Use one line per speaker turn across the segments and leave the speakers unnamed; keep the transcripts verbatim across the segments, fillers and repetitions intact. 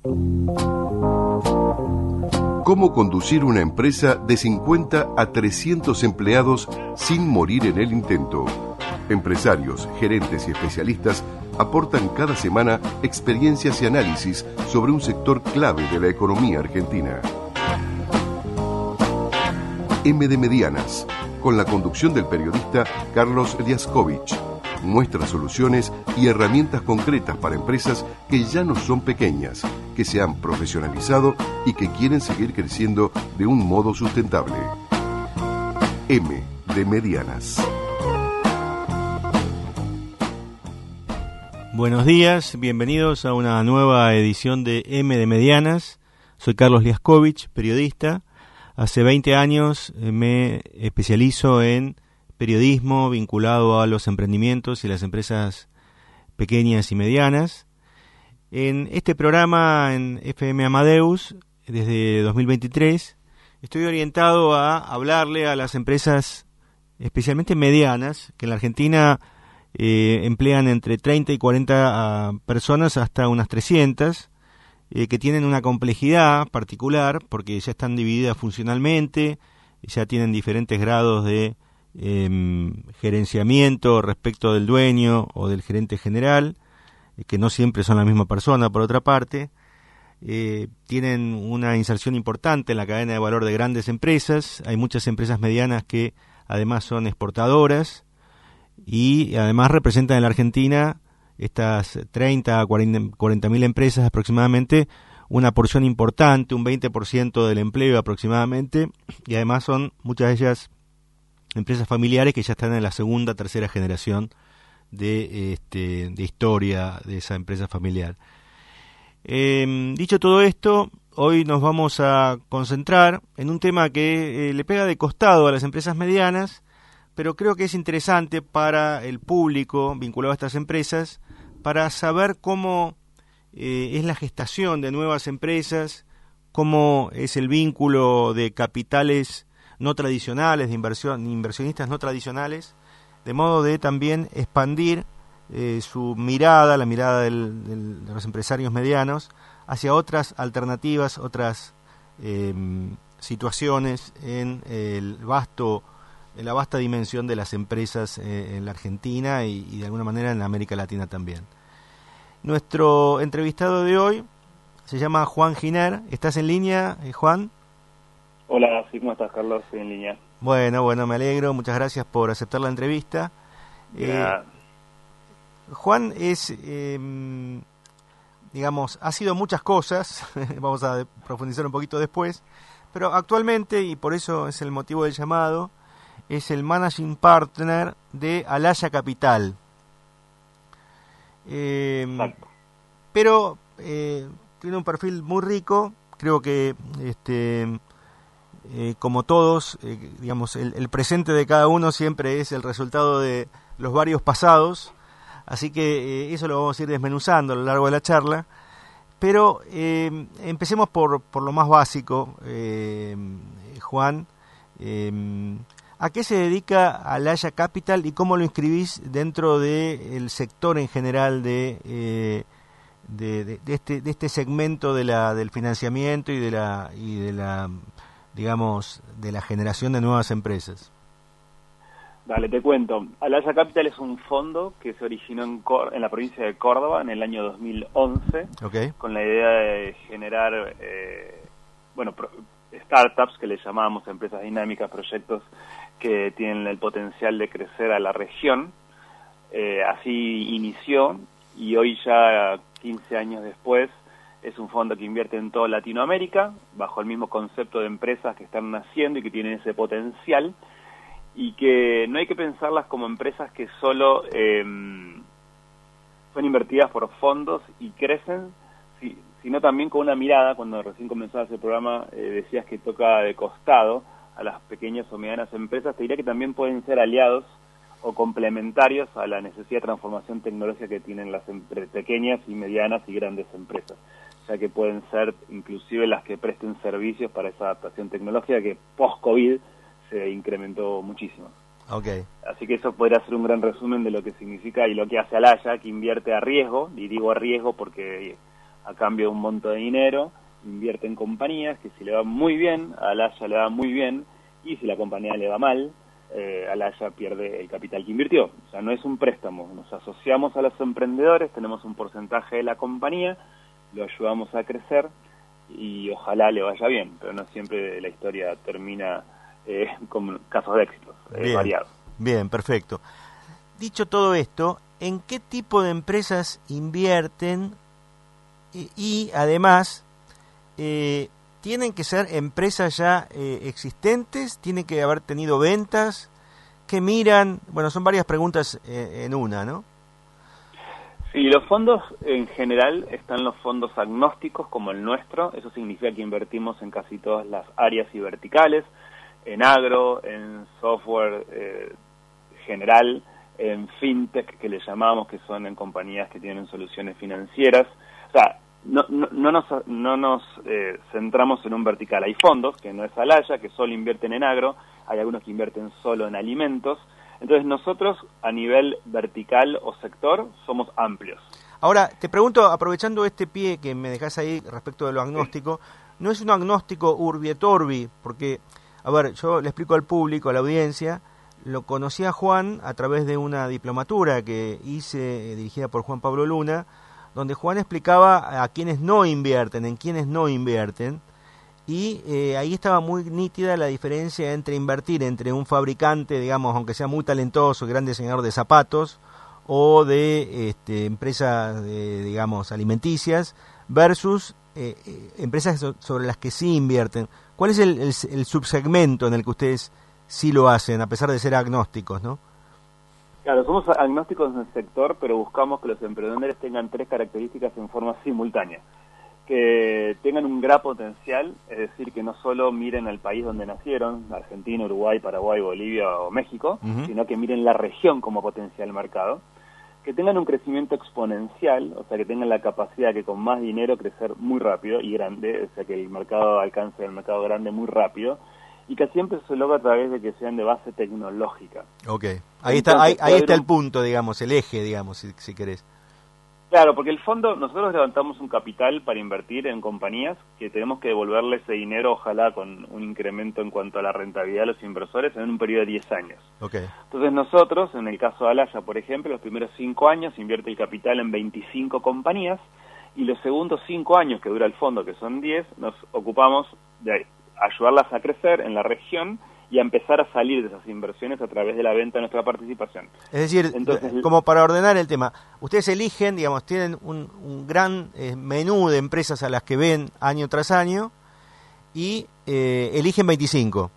¿Cómo conducir una empresa de cincuenta a trescientos empleados sin morir en el intento? Empresarios, gerentes y especialistas aportan cada semana experiencias y análisis sobre un sector clave de la economía argentina. M de Medianas, con la conducción del periodista Carlos Liaskovich, muestra soluciones y herramientas concretas para empresas que ya no son pequeñas, que se han profesionalizado y que quieren seguir creciendo de un modo sustentable. M de Medianas.
Buenos días, bienvenidos a una nueva edición de M de Medianas. Soy Carlos Liaskovich, periodista. Hace veinte años me especializo en periodismo vinculado a los emprendimientos y las empresas pequeñas y medianas. En este programa en F M Amadeus, desde dos mil veintitrés, estoy orientado a hablarle a las empresas especialmente medianas, que en la Argentina eh, emplean entre treinta y cuarenta uh, personas hasta unas trescientas, eh, que tienen una complejidad particular porque ya están divididas funcionalmente, ya tienen diferentes grados de eh, gerenciamiento respecto del dueño o del gerente general, eh, que no siempre son la misma persona por otra parte. Eh, tienen una inserción importante en la cadena de valor de grandes empresas. Hay muchas empresas medianas que además son exportadoras y además representan en la Argentina, estas treinta a cuarenta mil empresas aproximadamente, una porción importante, un veinte por ciento del empleo aproximadamente, y además son muchas de ellas empresas familiares que ya están en la segunda, tercera generación de, este, de historia de esa empresa familiar. Eh, dicho todo esto, hoy nos vamos a concentrar en un tema que eh, le pega de costado a las empresas medianas, pero creo que es interesante para el público vinculado a estas empresas, para saber cómo eh, es la gestación de nuevas empresas, cómo es el vínculo de capitales no tradicionales, de inversión, inversionistas no tradicionales, de modo de también expandir eh, su mirada, la mirada del, del, de los empresarios medianos, hacia otras alternativas, otras eh, situaciones en el vasto, en la vasta dimensión de las empresas eh, en la Argentina y, y de alguna manera en la América Latina también. Nuestro entrevistado de hoy se llama Juan Giner. ¿Estás en línea, eh, Juan?
Hola, sí, ¿cómo estás, Carlos? Estoy en línea.
Bueno, bueno, me alegro. Muchas gracias por aceptar la entrevista. Eh, Juan es, eh, digamos, ha sido muchas cosas. Vamos a profundizar un poquito después. Pero actualmente, y por eso es el motivo del llamado, es el Managing Partner de Alaya Capital. Eh, pero eh, tiene un perfil muy rico. Creo que este eh, como todos, eh, digamos, el, el presente de cada uno siempre es el resultado de los varios pasados, así que eh, eso lo vamos a ir desmenuzando a lo largo de la charla. Pero eh, empecemos por, por lo más básico, eh, Juan. Eh, ¿A qué se dedica Alaya Capital y cómo lo inscribís dentro del sector en general de, eh, de, de, de, este, de este segmento de la, del financiamiento y de la, y de la, digamos, de la generación de nuevas empresas?
Dale, te cuento. Alaya Capital es un fondo que se originó en, Cor- en la provincia de Córdoba en el año dos mil once,
okay,
con la idea de generar, eh, bueno, pro- startups que le llamamos empresas dinámicas, proyectos que tienen el potencial de crecer a la región. Eh, así inició y hoy ya quince años después es un fondo que invierte en toda Latinoamérica bajo el mismo concepto de empresas que están naciendo y que tienen ese potencial, y que no hay que pensarlas como empresas que solo eh, son invertidas por fondos y crecen, si, sino también con una mirada. Cuando recién comenzabas el programa eh, decías que toca de costado a las pequeñas o medianas empresas. Te diría que también pueden ser aliados o complementarios a la necesidad de transformación tecnológica que tienen las pequeñas y medianas y grandes empresas, ya que pueden ser inclusive las que presten servicios para esa adaptación tecnológica que post-COVID se incrementó muchísimo.
Okay.
Así que eso podría ser un gran resumen de lo que significa y lo que hace Alaya, que invierte a riesgo, y digo a riesgo porque a cambio de un monto de dinero, invierte en compañías que si le va muy bien, a Alaya le va muy bien, y si la compañía le va mal, eh, Alaya pierde el capital que invirtió. O sea, no es un préstamo, nos asociamos a los emprendedores, tenemos un porcentaje de la compañía, lo ayudamos a crecer y ojalá le vaya bien, pero no siempre la historia termina eh, con casos de éxito, eh, variados.
Bien, perfecto. Dicho todo esto, ¿en qué tipo de empresas invierten? Y, y además, eh, ¿tienen que ser empresas ya eh, existentes? ¿Tienen que haber tenido ventas? ¿Qué miran? Bueno, son varias preguntas eh, en una, ¿no?
Sí, los fondos en general están los fondos agnósticos como el nuestro. Eso significa que invertimos en casi todas las áreas y verticales, en agro, en software eh, general, en fintech, que le llamamos, que son en compañías que tienen soluciones financieras. O sea, no, no, no nos, no nos eh, centramos en un vertical. Hay fondos, que no es Alaya, que solo invierten en agro, hay algunos que invierten solo en alimentos. Entonces nosotros, a nivel vertical o sector, somos amplios.
Ahora, te pregunto, aprovechando este pie que me dejás ahí respecto de lo agnóstico, ¿no es un agnóstico urbi et orbi? Porque, a ver, yo le explico al público, a la audiencia, lo conocí a Juan a través de una diplomatura que hice, eh, dirigida por Juan Pablo Luna, donde Juan explicaba a quienes no invierten, en quienes no invierten, y eh, ahí estaba muy nítida la diferencia entre invertir entre un fabricante, digamos, aunque sea muy talentoso, gran diseñador de zapatos, o de este, empresas, de, digamos, alimenticias, versus eh, eh, empresas so, sobre las que sí invierten. ¿Cuál es el, el, el subsegmento en el que ustedes sí lo hacen, a pesar de ser agnósticos, no?
Claro, somos agnósticos en el sector, pero buscamos que los emprendedores tengan tres características en forma simultánea. Que tengan un gran potencial, es decir, que no solo miren al país donde nacieron, Argentina, Uruguay, Paraguay, Bolivia o México, uh-huh. sino que miren la región como potencial mercado. Que tengan un crecimiento exponencial, o sea, que tengan la capacidad de que con más dinero crecer muy rápido y grande, o sea, que el mercado alcance el mercado grande muy rápido, y que siempre se logra a través de que sean de base tecnológica.
Ok, ahí Entonces, está ahí, ahí está el punto, digamos, el eje, digamos, si, si querés.
Claro, porque el fondo, nosotros levantamos un capital para invertir en compañías que tenemos que devolverle ese dinero, ojalá con un incremento en cuanto a la rentabilidad de los inversores en un periodo de diez años.
Okay.
Entonces nosotros, en el caso de Alaya, por ejemplo, los primeros cinco años invierte el capital en veinticinco compañías y los segundos cinco años que dura el fondo, que son diez, nos ocupamos de ayudarlas a crecer en la región y a empezar a salir de esas inversiones a través de la venta de nuestra participación.
Es decir, Entonces, como para ordenar el tema, ustedes eligen, digamos, tienen un, un gran eh, menú de empresas a las que ven año tras año y eh, eligen veinticinco.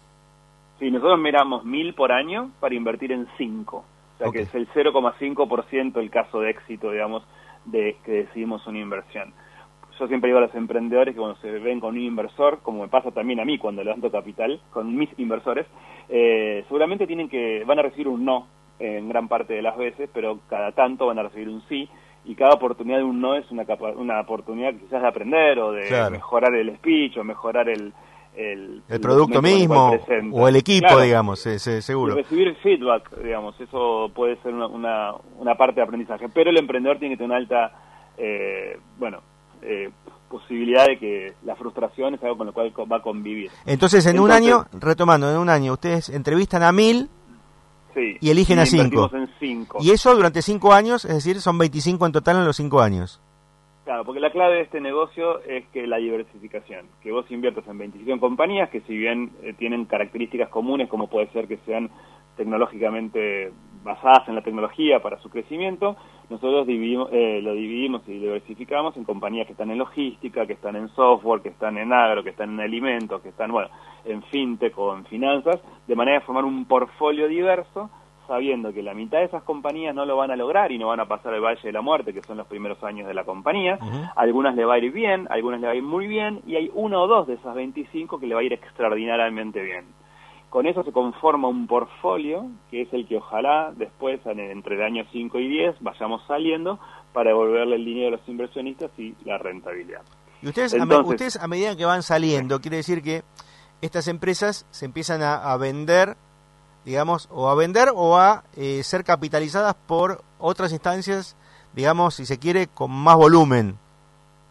Sí, nosotros miramos mil por año para invertir en cinco, o sea okay. que es el cero coma cinco por ciento el caso de éxito, digamos, de que decidimos una inversión. Yo siempre digo a los emprendedores que cuando se ven con un inversor, como me pasa también a mí cuando levanto capital con mis inversores, eh, seguramente tienen que van a recibir un no en gran parte de las veces, pero cada tanto van a recibir un sí, y cada oportunidad de un no es una capa, una oportunidad quizás de aprender o de claro. mejorar el speech o mejorar el el,
el producto mismo el o el equipo, claro, digamos, sí, sí, seguro.
Y recibir feedback, digamos, eso puede ser una, una, una parte de aprendizaje, pero el emprendedor tiene que tener una alta, eh, bueno, Eh, posibilidad de que la frustración es algo con lo cual va a convivir.
Entonces, en Entonces, un año, retomando, en un año, ustedes entrevistan a mil
sí,
y eligen
y
a cinco.
En cinco.
Y eso durante cinco años, es decir, son veinticinco en total en los cinco años.
Claro, porque la clave de este negocio es que la diversificación, que vos inviertas en veinticinco compañías que si bien eh, tienen características comunes, como puede ser que sean tecnológicamente basadas en la tecnología para su crecimiento, nosotros dividimos, eh, lo dividimos y diversificamos en compañías que están en logística, que están en software, que están en agro, que están en alimentos, que están, bueno, en fintech o en finanzas, de manera de formar un portfolio diverso, sabiendo que la mitad de esas compañías no lo van a lograr y no van a pasar el Valle de la Muerte, que son los primeros años de la compañía. Uh-huh. Algunas le va a ir bien, algunas le va a ir muy bien, y hay uno o dos de esas veinticinco que le va a ir extraordinariamente bien. Con eso se conforma un portfolio, que es el que ojalá después, entre el año cinco y diez, vayamos saliendo para devolverle el dinero a los inversionistas y la rentabilidad.
Y ustedes, Entonces, a, me, ustedes a medida que van saliendo, quiere decir que estas empresas se empiezan a, a vender, digamos, o a vender o a eh, ser capitalizadas por otras instancias, digamos, si se quiere, con más volumen.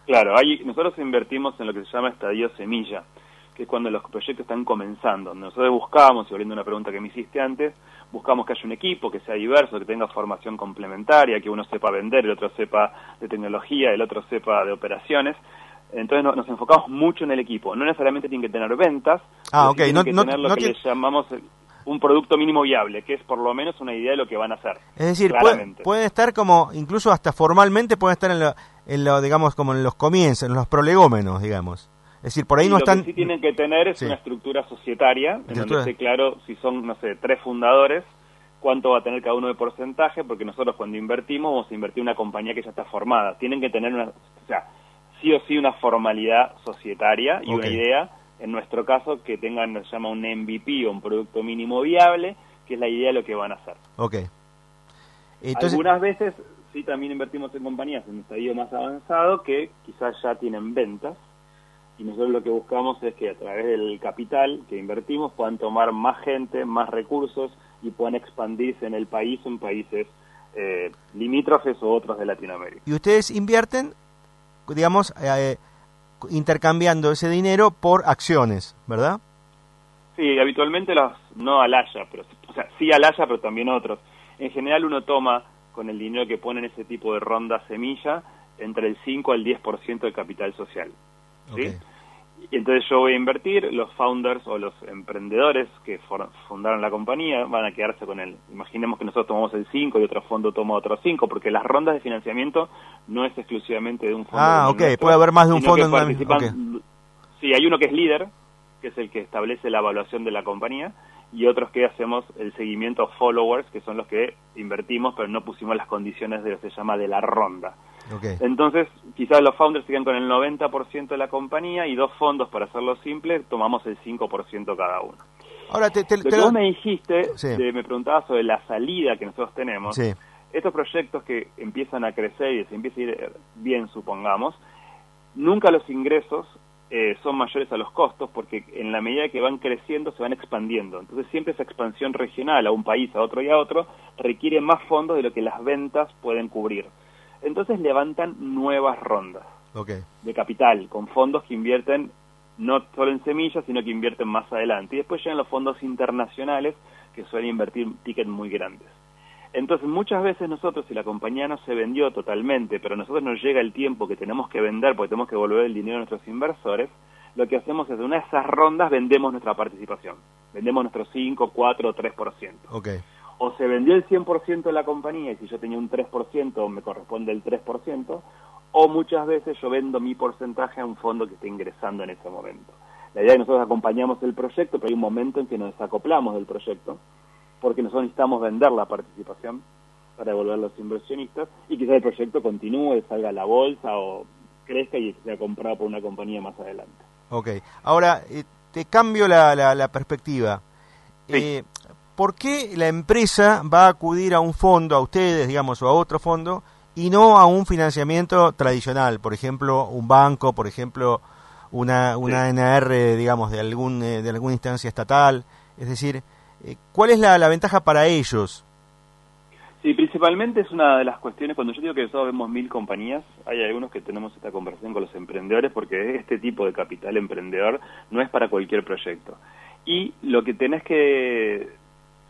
Claro, hay, nosotros invertimos en lo que se llama estadio semilla, que es cuando los proyectos están comenzando. Nosotros buscamos, y volviendo a una pregunta que me hiciste antes, buscamos que haya un equipo que sea diverso, que tenga formación complementaria, que uno sepa vender, el otro sepa de tecnología, el otro sepa de operaciones. Entonces no, nos enfocamos mucho en el equipo. No necesariamente tienen que tener ventas,
ah,
okay.
Sí no,
que
no,
tener lo
no
que
te...
les llamamos un producto mínimo viable, que es por lo menos una idea de lo que van a hacer.
Es decir, puede, pueden estar como, incluso hasta formalmente pueden estar en lo, en lo, digamos, como en los comienzos, en los prolegómenos, digamos. Es decir, por ahí
y
no
lo
están...
que sí tienen que tener es sí. una estructura societaria, en
estructura.
donde esté claro si son, no sé, tres fundadores, cuánto va a tener cada uno de porcentaje, porque nosotros cuando invertimos vamos a invertir en una compañía que ya está formada. Tienen que tener una, o sea, sí o sí una formalidad societaria y okay. una idea, en nuestro caso, que tengan, se llama un M V P o un producto mínimo viable, que es la idea de lo que van a hacer.
Okay.
Entonces... Algunas veces sí también invertimos en compañías en un estadio más avanzado que quizás ya tienen ventas, y nosotros lo que buscamos es que a través del capital que invertimos puedan tomar más gente, más recursos y puedan expandirse en el país o en países eh, limítrofes o otros de Latinoamérica.
¿Y ustedes invierten, digamos, eh, intercambiando ese dinero por acciones, verdad?
Sí, habitualmente las, no al haya, pero, o sea, sí al haya, pero también otros. En general uno toma con el dinero que pone en ese tipo de ronda semilla entre el cinco al diez por ciento del capital social. ¿Sí? Okay. Y entonces yo voy a invertir, los founders o los emprendedores que for, fundaron la compañía van a quedarse con él. Imaginemos que nosotros tomamos el cinco y otro fondo toma otro cinco, porque las rondas de financiamiento no es exclusivamente de un fondo.
Ah, ok, nuestro, puede haber más de un fondo en una... okay.
Sí, hay uno que es líder, que es el que establece la evaluación de la compañía, y otros que hacemos el seguimiento a followers, que son los que invertimos, pero no pusimos las condiciones de lo que se llama de la ronda.
Okay.
Entonces, quizás los founders siguen con el noventa por ciento de la compañía y dos fondos, para hacerlo simple, tomamos el cinco por ciento cada uno.
Ahora, te, te,
lo
te
que
lo...
vos me dijiste,
sí.
de, me preguntabas sobre la salida que nosotros tenemos,
sí.
estos proyectos que empiezan a crecer y se empieza a ir bien, supongamos, nunca los ingresos eh, son mayores a los costos, porque en la medida que van creciendo se van expandiendo. Entonces siempre esa expansión regional a un país, a otro y a otro, requiere más fondos de lo que las ventas pueden cubrir. Entonces levantan nuevas rondas
okay.
de capital, con fondos que invierten no solo en semillas, sino que invierten más adelante. Y después llegan los fondos internacionales, que suelen invertir tickets muy grandes. Entonces muchas veces nosotros, si la compañía no se vendió totalmente, pero a nosotros nos llega el tiempo que tenemos que vender porque tenemos que devolver el dinero a nuestros inversores, lo que hacemos es, de una de esas rondas vendemos nuestra participación. Vendemos nuestro cinco, cuatro o tres por ciento.
Okay.
O se vendió el cien por ciento de la compañía y si yo tenía un tres por ciento me corresponde el tres por ciento, o muchas veces yo vendo mi porcentaje a un fondo que esté ingresando en ese momento. La idea es que nosotros acompañamos el proyecto, pero hay un momento en que nos desacoplamos del proyecto, porque nosotros necesitamos vender la participación para devolver a los inversionistas y quizás el proyecto continúe, salga a la bolsa o crezca y sea comprado por una compañía más adelante.
Ok, ahora eh, te cambio la, la, la perspectiva.
Sí.
Eh, ¿Por qué la empresa va a acudir a un fondo, a ustedes, digamos, o a otro fondo, y no a un financiamiento tradicional? Por ejemplo, un banco, por ejemplo, una, una sí. N A R, digamos, de algún eh, de alguna instancia estatal. Es decir, eh, ¿cuál es la, la ventaja para ellos?
Sí, principalmente es una de las cuestiones, cuando yo digo que nosotros vemos mil compañías, hay algunos que tenemos esta conversación con los emprendedores, porque este tipo de capital emprendedor no es para cualquier proyecto. Y lo que tenés que...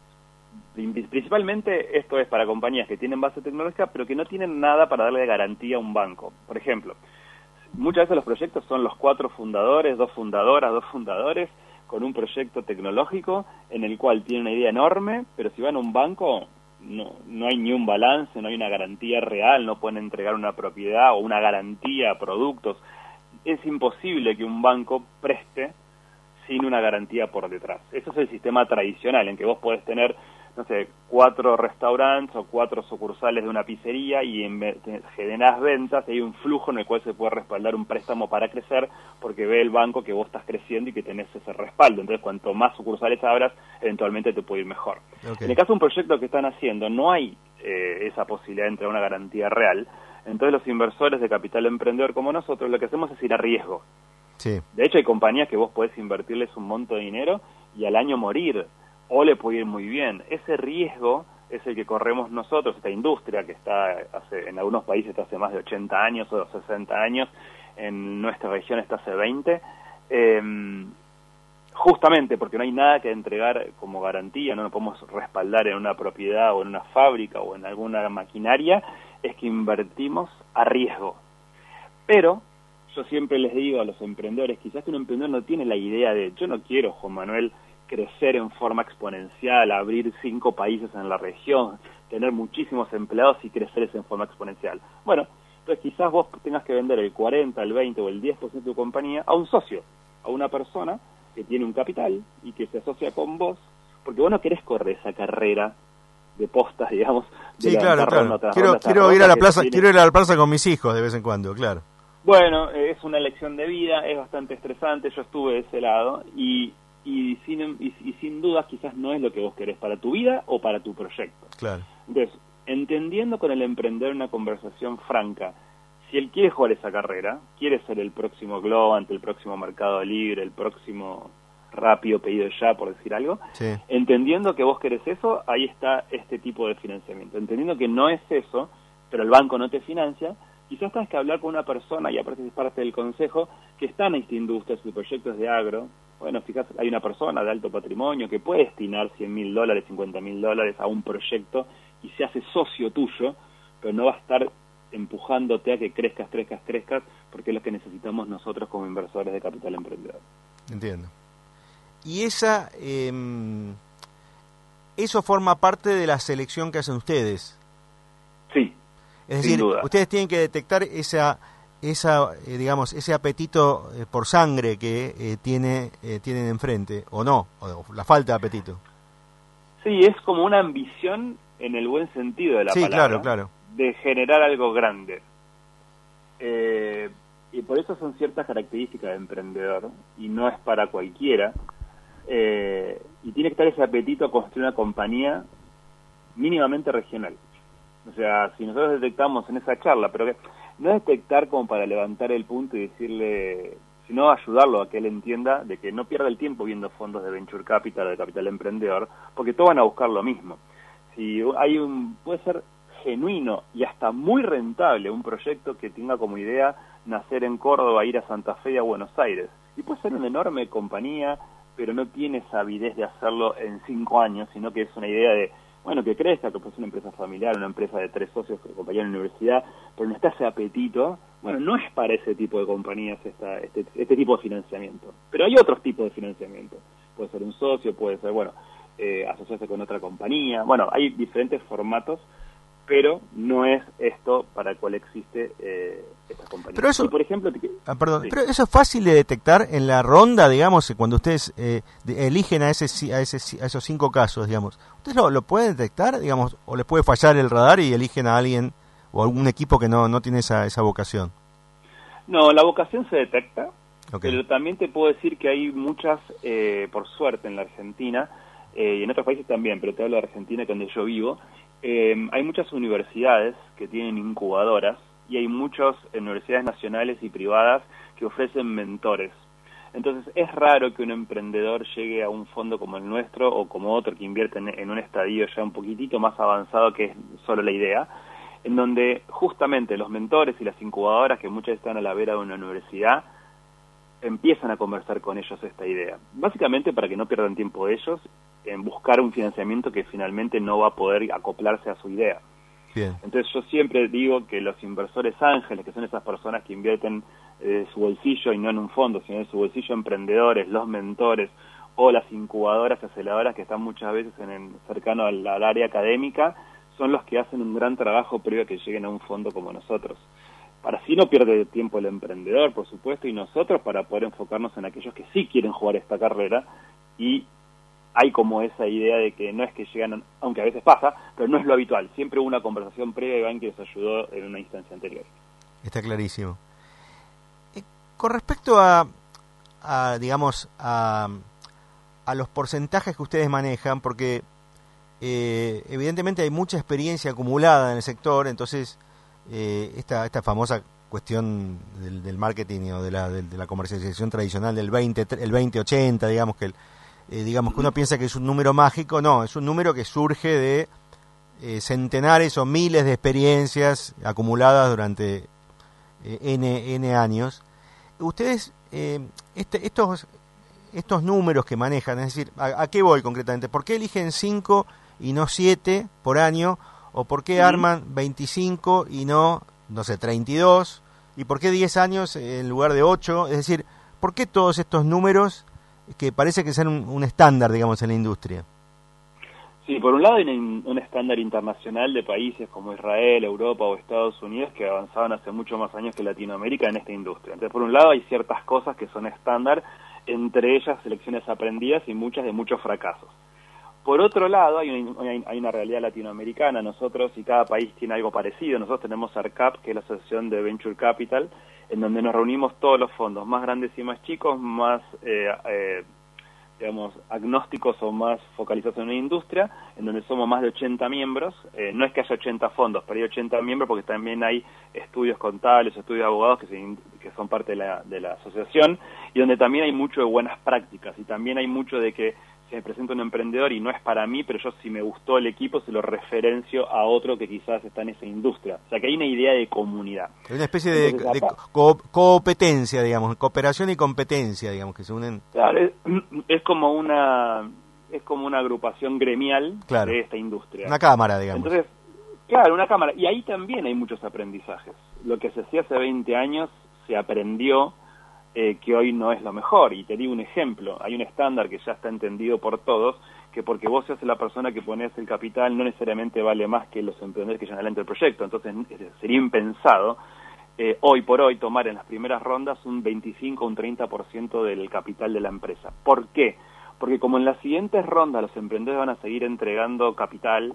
Principalmente esto es para compañías que tienen base tecnológica, pero que no tienen nada para darle garantía a un banco. Por ejemplo, muchas veces los proyectos son los cuatro fundadores, dos fundadoras, dos fundadores, con un proyecto tecnológico en el cual tienen una idea enorme, pero si van a un banco no, no hay ni un balance, no hay una garantía real, no pueden entregar una propiedad o una garantía a productos. Es imposible que un banco preste sin una garantía por detrás. Eso es el sistema tradicional, en que vos podés tener, no sé, cuatro restaurantes o cuatro sucursales de una pizzería y generás ventas y hay un flujo en el cual se puede respaldar un préstamo para crecer porque ve el banco que vos estás creciendo y que tenés ese respaldo. Entonces, cuanto más sucursales abras, eventualmente te puede ir mejor. Okay. En el caso de un proyecto que están haciendo, no hay eh, esa posibilidad de entregar una garantía real. Entonces, los inversores de capital emprendedor como nosotros, lo que hacemos es ir a riesgo.
Sí.
De hecho, hay compañías que vos podés invertirles un monto de dinero y al año morir, o le puede ir muy bien. Ese riesgo es el que corremos nosotros, esta industria que está hace, en algunos países está hace más de ochenta años o sesenta años, en nuestra región está hace veinte, eh, justamente porque no hay nada que entregar como garantía, no nos podemos respaldar en una propiedad o en una fábrica o en alguna maquinaria, es que invertimos a riesgo. Pero yo siempre les digo a los emprendedores, quizás que un emprendedor no tiene la idea de, yo no quiero, Juan Manuel, crecer en forma exponencial, abrir cinco países en la región, tener muchísimos empleados y crecer en forma exponencial. Bueno, entonces quizás vos tengas que vender el cuarenta, el veinte o el diez por ciento de tu compañía a un socio, a una persona que tiene un capital y que se asocia con vos, porque vos no querés correr esa carrera de postas, digamos. De
sí, claro, claro.
Ronda,
quiero
ronda,
quiero
ronda,
ir a la plaza,
tiene...
quiero ir a la plaza con mis hijos de vez en cuando, claro.
Bueno, es una elección de vida, es bastante estresante, yo estuve de ese lado y y sin y, y sin dudas quizás no es lo que vos querés para tu vida o para tu proyecto.
Claro.
Entonces, entendiendo con el emprendedor una conversación franca, si él quiere jugar esa carrera, quiere ser el próximo Globant, el próximo Mercado Libre, el próximo Rápido Pedido Ya, por decir algo,
sí.
Entendiendo que vos querés eso, ahí está este tipo de financiamiento. Entendiendo que no es eso, pero el banco no te financia, quizás tengas que hablar con una persona, y aparte es parte del consejo, que está en esta industria, sus proyectos de agro. Bueno, fíjate, hay una persona de alto patrimonio que puede destinar cien mil dólares, cincuenta mil dólares a un proyecto y se hace socio tuyo, pero no va a estar empujándote a que crezcas, crezcas, crezcas, porque es lo que necesitamos nosotros como inversores de capital emprendedor.
Entiendo. Y esa, eh, eso forma parte de la selección que hacen ustedes.
Sí.
Es decir,
duda.
Ustedes tienen que detectar esa, esa, eh, digamos, ese apetito eh, por sangre que eh, tiene, eh, tienen enfrente, o no, o la falta de apetito.
Sí, es como una ambición en el buen sentido de la
sí,
palabra.
claro, claro.
De generar algo grande. Eh, y por eso son ciertas características de emprendedor, y no es para cualquiera. Eh, y tiene que estar ese apetito a construir una compañía mínimamente regional. O sea, si nosotros detectamos en esa charla, pero que no detectar como para levantar el punto y decirle, sino ayudarlo a que él entienda de que no pierda el tiempo viendo fondos de Venture Capital o de Capital Emprendedor, porque todos van a buscar lo mismo. Si hay un, puede ser genuino y hasta muy rentable un proyecto que tenga como idea nacer en Córdoba, ir a Santa Fe y a Buenos Aires, y puede ser una enorme compañía, pero no tiene esa avidez de hacerlo en cinco años, sino que es una idea de, bueno, que crezca, que puede ser una empresa familiar, una empresa de tres socios que acompañan en la universidad, pero no está ese apetito. Bueno, no es para ese tipo de compañías esta, este, este tipo de financiamiento, pero hay otros tipos de financiamiento. Puede ser un socio, puede ser, bueno, eh, asociarse con otra compañía, bueno, hay diferentes formatos, pero no es esto para el cual existe eh, esta compañía.
Pero eso,
y por ejemplo, te...
ah, perdón,
sí.
pero eso es fácil de detectar en la ronda, digamos, cuando ustedes eh, de, eligen a ese a ese a esos cinco casos, digamos. ¿Ustedes lo, lo pueden detectar, digamos, o les puede fallar el radar y eligen a alguien o algún equipo que no no tiene esa esa vocación?
No, la vocación se detecta,
okay.
Pero también te puedo decir que hay muchas, eh, por suerte en la Argentina, eh, y en otros países también, pero te hablo de Argentina, que es donde yo vivo, eh, hay muchas universidades que tienen incubadoras y hay muchas universidades nacionales y privadas que ofrecen mentores. Entonces es raro que un emprendedor llegue a un fondo como el nuestro o como otro que invierte en, en un estadio ya un poquitito más avanzado que es solo la idea, en donde justamente los mentores y las incubadoras que muchas veces están a la vera de una universidad empiezan a conversar con ellos esta idea. Básicamente para que no pierdan tiempo ellos en buscar un financiamiento que finalmente no va a poder acoplarse a su idea.
Bien.
Entonces yo siempre digo que los inversores ángeles, que son esas personas que invierten de su bolsillo y no en un fondo, sino de su bolsillo emprendedores, los mentores o las incubadoras, aceleradoras que están muchas veces en el, cercano al, al área académica, son los que hacen un gran trabajo previo a que lleguen a un fondo como nosotros. Para así no pierde tiempo el emprendedor, por supuesto, y nosotros para poder enfocarnos en aquellos que sí quieren jugar esta carrera, y hay como esa idea de que no es que llegan, aunque a veces pasa, pero no es lo habitual. Siempre hubo una conversación previa y Iván que les ayudó en una instancia anterior.
Está clarísimo. Eh, con respecto a, a digamos, a, a los porcentajes que ustedes manejan, porque eh, evidentemente hay mucha experiencia acumulada en el sector, entonces eh, esta, esta famosa cuestión del, del marketing o de la, de, de la comercialización tradicional del veinte, el veinte ochenta, digamos que el, eh, digamos que uno piensa que es un número mágico, no, es un número que surge de eh, centenares o miles de experiencias acumuladas durante eh, n, n años. ustedes, eh, este, estos, estos números que manejan, es decir, ¿a, a qué voy concretamente? ¿Por qué eligen cinco y no siete por año? ¿O por qué arman veinticinco y no, no sé, treinta y dos? ¿Y por qué diez años en lugar de ocho? Es decir, ¿por qué todos estos números que parece que son un, un estándar, digamos, en la industria?
Sí, por un lado hay un, un estándar internacional de países como Israel, Europa o Estados Unidos que avanzaban hace mucho más años que Latinoamérica en esta industria. Entonces, por un lado hay ciertas cosas que son estándar, entre ellas lecciones aprendidas y muchas de muchos fracasos. Por otro lado, hay una, hay una realidad latinoamericana. Nosotros, y cada país tiene algo parecido, nosotros tenemos ARCAP, que es la Asociación de Venture Capital, en donde nos reunimos todos los fondos, más grandes y más chicos, más, eh, eh, digamos, agnósticos o más focalizados en una industria, en donde somos más de ochenta miembros. Eh, no es que haya ochenta fondos, pero hay ochenta miembros porque también hay estudios contables, estudios de abogados que, se, que son parte de la, de la asociación, y donde también hay mucho de buenas prácticas, y también hay mucho de que se me presenta un emprendedor y no es para mí, pero yo si me gustó el equipo se lo referencio a otro que quizás está en esa industria. O sea que hay una idea de comunidad.
Hay una especie de, Entonces, de co competencia, digamos, cooperación y competencia, digamos, que se unen.
Claro, es, es como una es como una agrupación gremial, claro, de esta industria.
Una cámara, digamos.
Entonces, claro, una cámara. Y ahí también hay muchos aprendizajes. Lo que se hacía hace veinte años se aprendió Eh, que hoy no es lo mejor. Y te digo un ejemplo, hay un estándar que ya está entendido por todos, que porque vos seas la persona que pones el capital no necesariamente vale más que los emprendedores que llevan adelante el proyecto. Entonces sería impensado eh, hoy por hoy tomar en las primeras rondas un veinticinco o un treinta por ciento del capital de la empresa. ¿Por qué? Porque como en las siguientes rondas los emprendedores van a seguir entregando capital,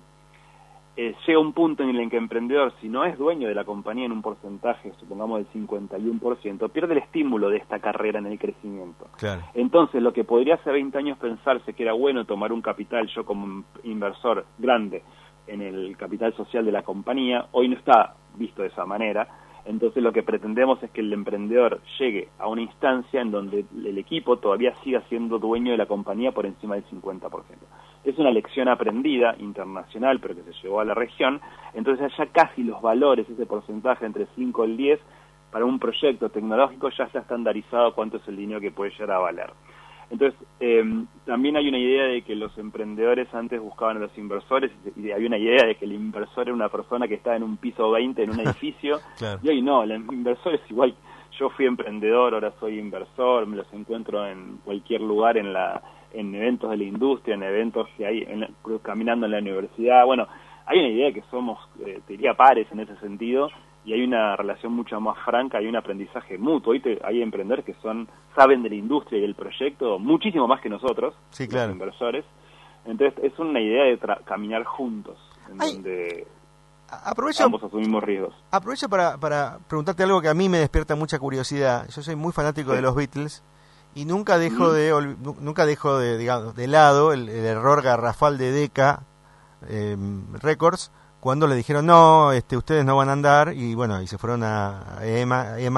Eh, llega un punto en el que el emprendedor, si no es dueño de la compañía en un porcentaje, supongamos del cincuenta y uno por ciento, pierde el estímulo de esta carrera en el crecimiento.
Claro.
Entonces, lo que podría hace veinte años pensarse que era bueno tomar un capital, yo como inversor grande, en el capital social de la compañía, hoy no está visto de esa manera. Entonces, lo que pretendemos es que el emprendedor llegue a una instancia en donde el equipo todavía siga siendo dueño de la compañía por encima del cincuenta por ciento. Es una lección aprendida internacional, pero que se llevó a la región. Entonces, allá casi los valores, ese porcentaje entre cinco y el diez, para un proyecto tecnológico ya está estandarizado cuánto es el dinero que puede llegar a valer. Entonces, eh, también hay una idea de que los emprendedores antes buscaban a los inversores, y había una idea de que el inversor era una persona que estaba en un piso veinte en un edificio, claro. Y hoy no, el inversor es igual. Yo fui emprendedor, ahora soy inversor, me los encuentro en cualquier lugar, en la en eventos de la industria, en eventos que hay, en la, caminando en la universidad. Bueno, hay una idea de que somos, eh, te diría, pares en ese sentido, y hay una relación mucho más franca, hay un aprendizaje mutuo. Hoy te, hay emprendedores que son saben de la industria y del proyecto muchísimo más que nosotros,
sí, claro,
los inversores. Entonces es una idea de caminar juntos, en
Ay,
donde
aprovecho,
ambos asumimos riesgos.
Aprovecho para, para preguntarte algo que a mí me despierta mucha curiosidad. Yo soy muy fanático sí. de los Beatles y nunca dejo mm. de nunca dejo de, digamos, de lado el, el error garrafal de Decca eh, Records, cuando le dijeron no, este, ustedes no van a andar, y bueno, y se fueron a, a, EMI,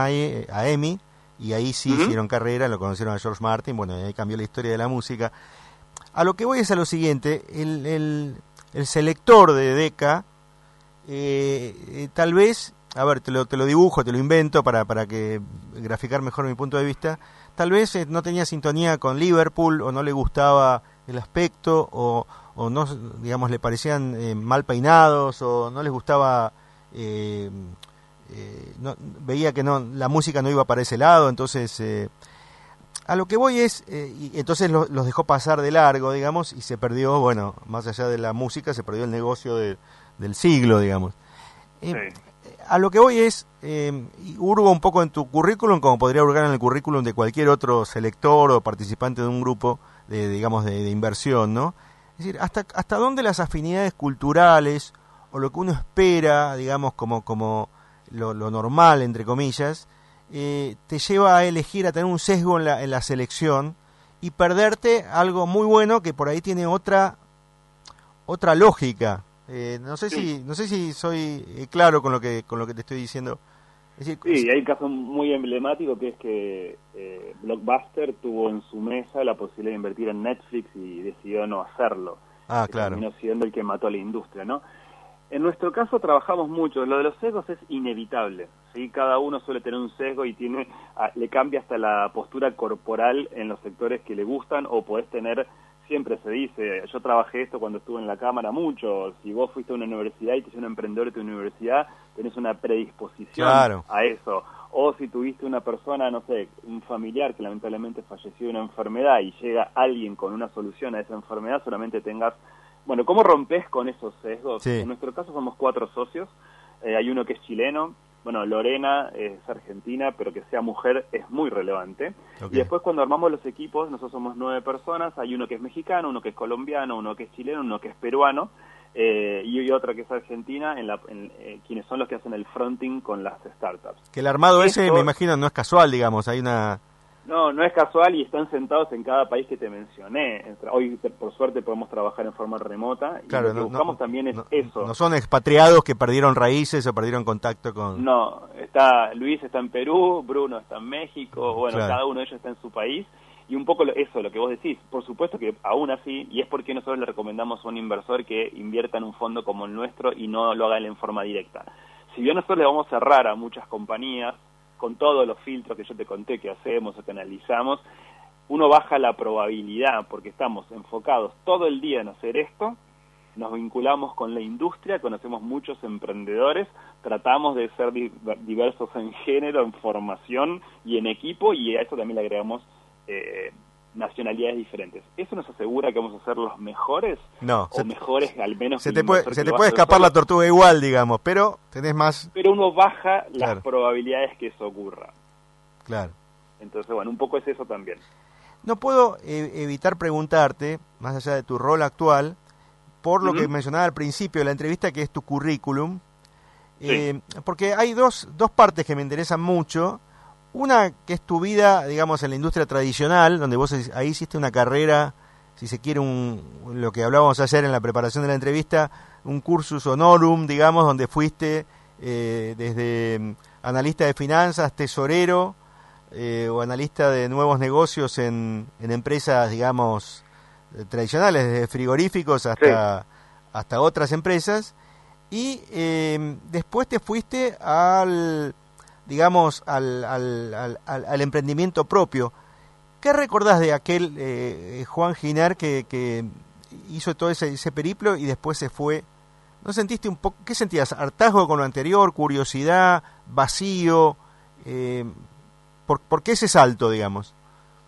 a EMI, y ahí sí uh-huh. hicieron carrera, lo conocieron a George Martin, bueno, y ahí cambió la historia de la música. A lo que voy es a lo siguiente, el, el, el selector de Decca, eh, eh, tal vez, a ver, te lo, te lo dibujo, te lo invento para, para que graficar mejor mi punto de vista, tal vez eh, no tenía sintonía con Liverpool, o no le gustaba el aspecto, o o no, digamos, le parecían eh, mal peinados, o no les gustaba, eh, eh, no, veía que no, la música no iba para ese lado. Entonces eh, a lo que voy es, eh, y entonces lo, los dejó pasar de largo, digamos, y se perdió, bueno, más allá de la música, se perdió el negocio de, del siglo, digamos. Eh, sí. A lo que voy es, eh, hurga un poco en tu currículum, como podría hurgar en el currículum de cualquier otro selector o participante de un grupo, de, digamos, de, de inversión, ¿no? Es decir, hasta hasta dónde las afinidades culturales o lo que uno espera, digamos, como como lo, lo normal, entre comillas, eh, te lleva a elegir, a tener un sesgo en la, en la selección y perderte algo muy bueno que por ahí tiene otra otra lógica. Eh, no sé sí. si no sé si soy claro con lo que con lo que te estoy diciendo. Es decir,
sí, hay un caso muy emblemático que es que eh, Blockbuster tuvo en su mesa la posibilidad de invertir en Netflix y decidió no hacerlo.
Ah, claro.
Terminó siendo el que mató a la industria, ¿no? En nuestro caso trabajamos mucho, lo de los sesgos es inevitable, ¿sí? Cada uno suele tener un sesgo y tiene, le cambia hasta la postura corporal en los sectores que le gustan, o podés tener, siempre se dice, yo trabajé esto cuando estuve en la Cámara mucho, si vos fuiste a una universidad y te hiciste un emprendedor de tu universidad, tenés una predisposición
claro.
a eso, o si tuviste una persona, no sé, un familiar que lamentablemente falleció de una enfermedad y llega alguien con una solución a esa enfermedad, solamente tengas. Bueno, ¿cómo rompes con esos sesgos?
Sí.
En nuestro caso somos cuatro socios, eh, hay uno que es chileno, bueno, Lorena es argentina, pero que sea mujer es muy relevante. Okay. Y después cuando armamos los equipos, nosotros somos nueve personas, hay uno que es mexicano, uno que es colombiano, uno que es chileno, uno que es peruano, eh, y otra que es argentina, en la, en, eh, quienes son los que hacen el fronting con las startups.
Que el armado
Esto,
ese, me imagino, no es casual, digamos, hay una...
No, no es casual y están sentados en cada país que te mencioné. Hoy, por suerte, podemos trabajar en forma remota y
claro,
lo que
no,
buscamos
no,
también es
no,
eso.
No son expatriados que perdieron raíces o perdieron contacto con...
No, está Luis está en Perú, Bruno está en México, bueno,
claro.
cada uno de ellos está en su país y un poco eso, lo que vos decís. Por supuesto que aún así, y es porque nosotros le recomendamos a un inversor que invierta en un fondo como el nuestro y no lo haga en forma directa. Si bien nosotros le vamos a cerrar a muchas compañías, con todos los filtros que yo te conté que hacemos o que analizamos, uno baja la probabilidad porque estamos enfocados todo el día en hacer esto, nos vinculamos con la industria, conocemos muchos emprendedores, tratamos de ser diversos en género, en formación y en equipo, y a eso también le agregamos eh, nacionalidades diferentes. ¿Eso nos asegura que vamos a ser los mejores?
No.
O mejores, al menos...
Se te puede, se te puede escapar la tortuga igual, digamos, pero tenés más...
Pero uno baja las
claro.
probabilidades que eso ocurra.
Claro.
Entonces, bueno, un poco es eso también.
No puedo eh, evitar preguntarte, más allá de tu rol actual, por lo uh-huh. que mencionaba al principio de la entrevista, que es tu currículum,
sí.
eh, porque hay dos, dos partes que me interesan mucho. Una que es tu vida, digamos, en la industria tradicional, donde vos ahí hiciste una carrera, si se quiere, un, lo que hablábamos ayer en la preparación de la entrevista, un cursus honorum, digamos, donde fuiste eh, desde analista de finanzas, tesorero, eh, o analista de nuevos negocios en, en empresas, digamos, tradicionales, desde frigoríficos hasta, sí. hasta otras empresas, y eh, después te fuiste al... digamos, al, al, al, al emprendimiento propio. ¿Qué recordás de aquel eh, Juan Giner que, que hizo todo ese, ese periplo y después se fue? ¿No sentiste un poco, qué sentías? ¿Hartazgo con lo anterior, curiosidad, vacío? Eh, ¿por, ¿Por qué ese salto, digamos?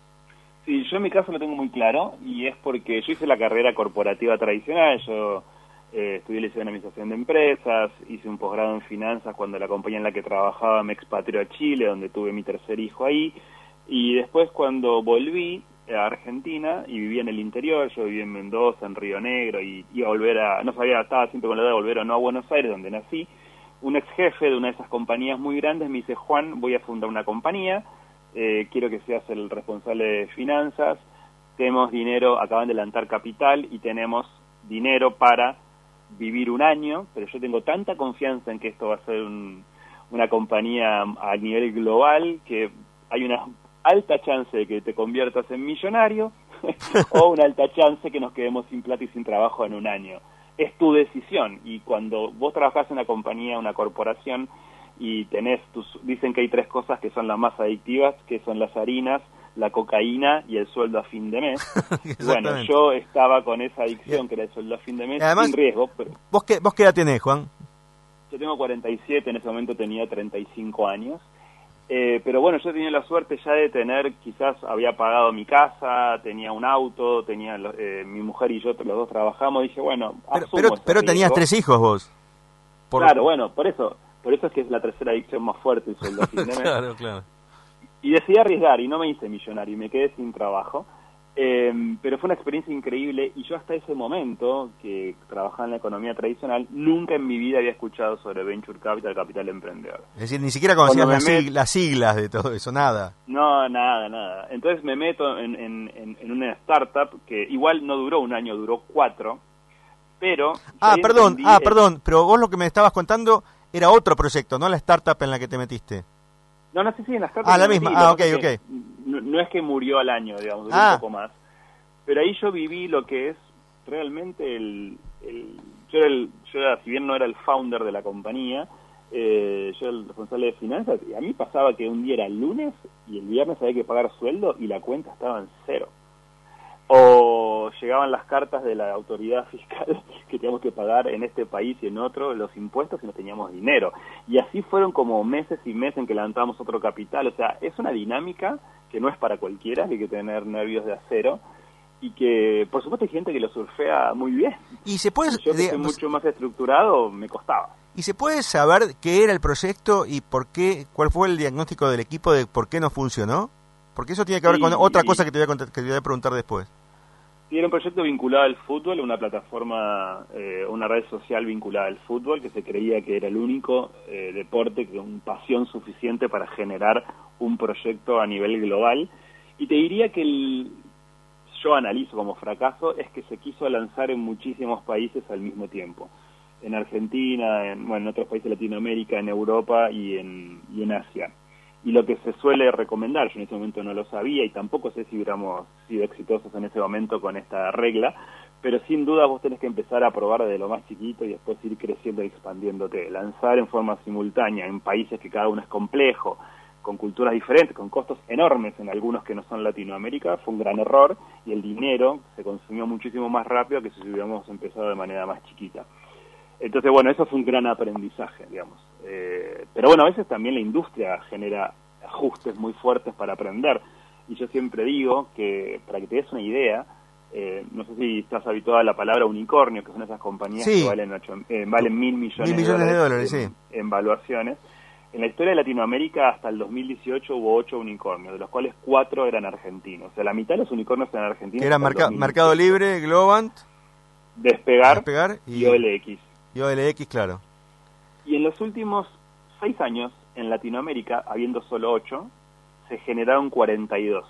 Sí, yo en mi caso lo tengo muy claro, y es porque yo hice la carrera corporativa tradicional, yo... Eh, estudié liceo de administración de empresas, hice un posgrado en finanzas cuando la compañía en la que trabajaba me expatrió a Chile, donde tuve mi tercer hijo ahí, y después cuando volví a Argentina y vivía en el interior, yo vivía en Mendoza, en Río Negro, y iba a volver a, no sabía, estaba siempre con la idea de volver o no a Buenos Aires, donde nací. Un ex jefe de una de esas compañías muy grandes me dice: Juan, voy a fundar una compañía, eh, quiero que seas el responsable de finanzas, tenemos dinero, acaban de levantar capital y tenemos dinero para vivir un año, pero yo tengo tanta confianza en que esto va a ser un, una compañía a nivel global que hay una alta chance de que te conviertas en millonario o una alta chance que nos quedemos sin plata y sin trabajo en un año. Es tu decisión, y cuando vos trabajás en una compañía, una corporación, y tenés tus, dicen que hay tres cosas que son las más adictivas, que son las harinas, la cocaína y el sueldo a fin de mes. Bueno, yo estaba con esa adicción, que era el sueldo a fin de mes, además, sin riesgo. Pero
¿vos qué, ¿Vos qué edad tenés, Juan?
Yo tengo cuarenta y siete, en ese momento tenía treinta y cinco años. Eh, pero bueno, yo tenía la suerte ya de tener, quizás había pagado mi casa, tenía un auto, tenía eh, mi mujer y yo los dos trabajamos, dije, bueno,
pero, pero, pero tenías tres hijos vos.
Por... Claro, bueno, por eso, por eso es que es la tercera adicción más fuerte, el sueldo a fin de mes.
Claro, claro.
Y decidí arriesgar y no me hice millonario y me quedé sin trabajo, eh, pero fue una experiencia increíble, y yo hasta ese momento, que trabajaba en la economía tradicional, nunca en mi vida había escuchado sobre Venture Capital, capital emprendedor.
Es decir, ni siquiera conocías las,
met...
sig las siglas de todo eso, nada.
No, nada, nada. Entonces me meto en, en, en una startup que igual no duró un año, duró cuatro, pero...
Ah, perdón, ah,
el...
perdón, pero vos lo que me estabas contando era otro proyecto, ¿no? La startup en la que te metiste.
No, no sé si en las cartas...
Ah, la misma, ah, ok, ok.
No, no es que murió al año, digamos, duró
ah.
un poco más. Pero ahí yo viví lo que es realmente el... el yo, era el yo era, si bien no era el founder de la compañía, eh, yo era el responsable de finanzas, y a mí pasaba que un día era el lunes y el viernes había que pagar sueldo y la cuenta estaba en cero. O llegaban las cartas de la autoridad fiscal que teníamos que pagar en este país y en otro los impuestos y no teníamos dinero. Y así fueron como meses y meses en que levantábamos otro capital. O sea, es una dinámica que no es para cualquiera, que hay que tener nervios de acero y que, por supuesto, hay gente que lo surfea muy bien.
Y se puede,
y yo que soy mucho más estructurado, me costaba.
¿Y se puede saber qué era el proyecto y por qué, cuál fue el diagnóstico del equipo de por qué no funcionó? Porque eso tiene que ver sí, con otra cosa que te voy a, contar, que te voy a preguntar después.
Sí, era un proyecto vinculado al fútbol, una plataforma, eh, una red social vinculada al fútbol, que se creía que era el único eh, deporte con pasión suficiente para generar un proyecto a nivel global. Y te diría que el, yo analizo como fracaso es que se quiso lanzar en muchísimos países al mismo tiempo. En Argentina, en, bueno, en otros países de Latinoamérica, en Europa y en, y en Asia. Y lo que se suele recomendar, yo en ese momento no lo sabía y tampoco sé si hubiéramos sido exitosos en ese momento con esta regla, pero sin duda vos tenés que empezar a probar desde lo más chiquito y después ir creciendo y expandiéndote. Lanzar en forma simultánea en países que cada uno es complejo, con culturas diferentes, con costos enormes en algunos que no son Latinoamérica, fue un gran error y el dinero se consumió muchísimo más rápido que si hubiéramos empezado de manera más chiquita. Entonces, bueno, eso fue un gran aprendizaje, digamos. Eh, pero bueno, a veces también la industria genera ajustes muy fuertes para aprender. Y yo siempre digo que, para que te des una idea, eh, no sé si estás habituado a la palabra unicornio, que son esas compañías
sí.
que valen, ocho, eh, valen mil millones,
mil millones de dólares,
en,
sí.
en valuaciones. En la historia de Latinoamérica, hasta el dos mil dieciocho, hubo ocho unicornios, de los cuales cuatro eran argentinos. O sea, la mitad de los unicornios eran argentinos.
Era marca, Mercado Libre, Globant,
Despegar,
Despegar y,
y O L X.
Y O L X, claro.
Y en los últimos seis años, en Latinoamérica, habiendo solo ocho, se generaron cuarenta y dos.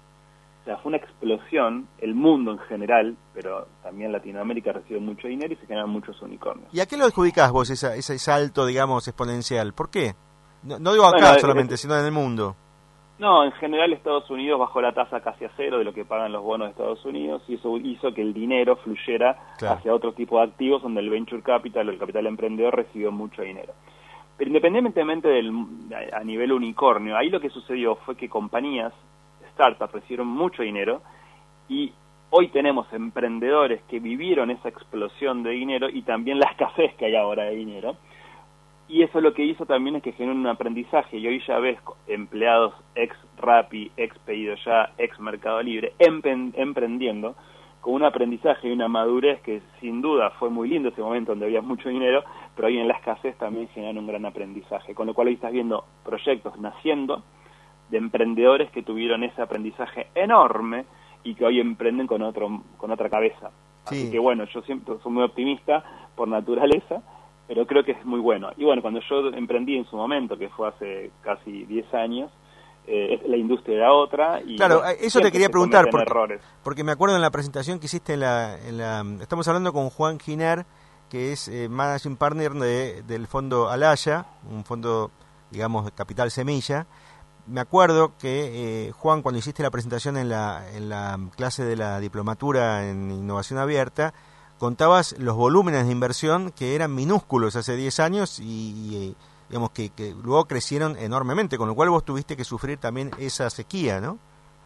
O sea, fue una explosión, el mundo en general, pero también Latinoamérica recibió mucho dinero y se generaron muchos unicornios.
¿Y a qué lo adjudicás vos, esa, ese salto, digamos, exponencial? ¿Por qué? No, no digo acá
bueno,
solamente,
es,
sino en el mundo.
No, en general Estados Unidos bajó la tasa casi a cero de lo que pagan los bonos de Estados Unidos y eso hizo que el dinero fluyera claro. hacia otro tipo de activos donde el venture capital o el capital emprendedor recibió mucho dinero. Pero independientemente del a nivel unicornio, ahí lo que sucedió fue que compañías, startups, recibieron mucho dinero y hoy tenemos emprendedores que vivieron esa explosión de dinero y también la escasez que hay ahora de dinero. Y eso lo que hizo también es que generó un aprendizaje y hoy ya ves empleados ex Rappi, ex Pedido Ya, ex Mercado Libre, empre- emprendiendo con un aprendizaje y una madurez que sin duda fue muy lindo ese momento donde había mucho dinero, pero hoy en la escasez también generaron un gran aprendizaje, con lo cual hoy estás viendo proyectos naciendo de emprendedores que tuvieron ese aprendizaje enorme y que hoy emprenden con otro con otra cabeza. Sí. Así que bueno, yo siempre soy muy optimista por naturaleza, pero creo que es muy bueno. Y bueno, cuando yo emprendí en su momento, que fue hace casi diez años, eh, la industria era otra. Y
claro,
bueno,
eso te quería preguntar, porque,
errores.
porque me acuerdo en la presentación que hiciste en la... En la estamos hablando con Juan Giner, que es eh, Managing Partner de, del fondo Alaya, un fondo, digamos, de capital semilla. Me acuerdo que, eh, Juan, cuando hiciste la presentación en la, en la clase de la diplomatura en innovación abierta, contabas los volúmenes de inversión que eran minúsculos hace diez años y, y digamos que, que luego crecieron enormemente, con lo cual vos tuviste que sufrir también esa sequía, ¿no?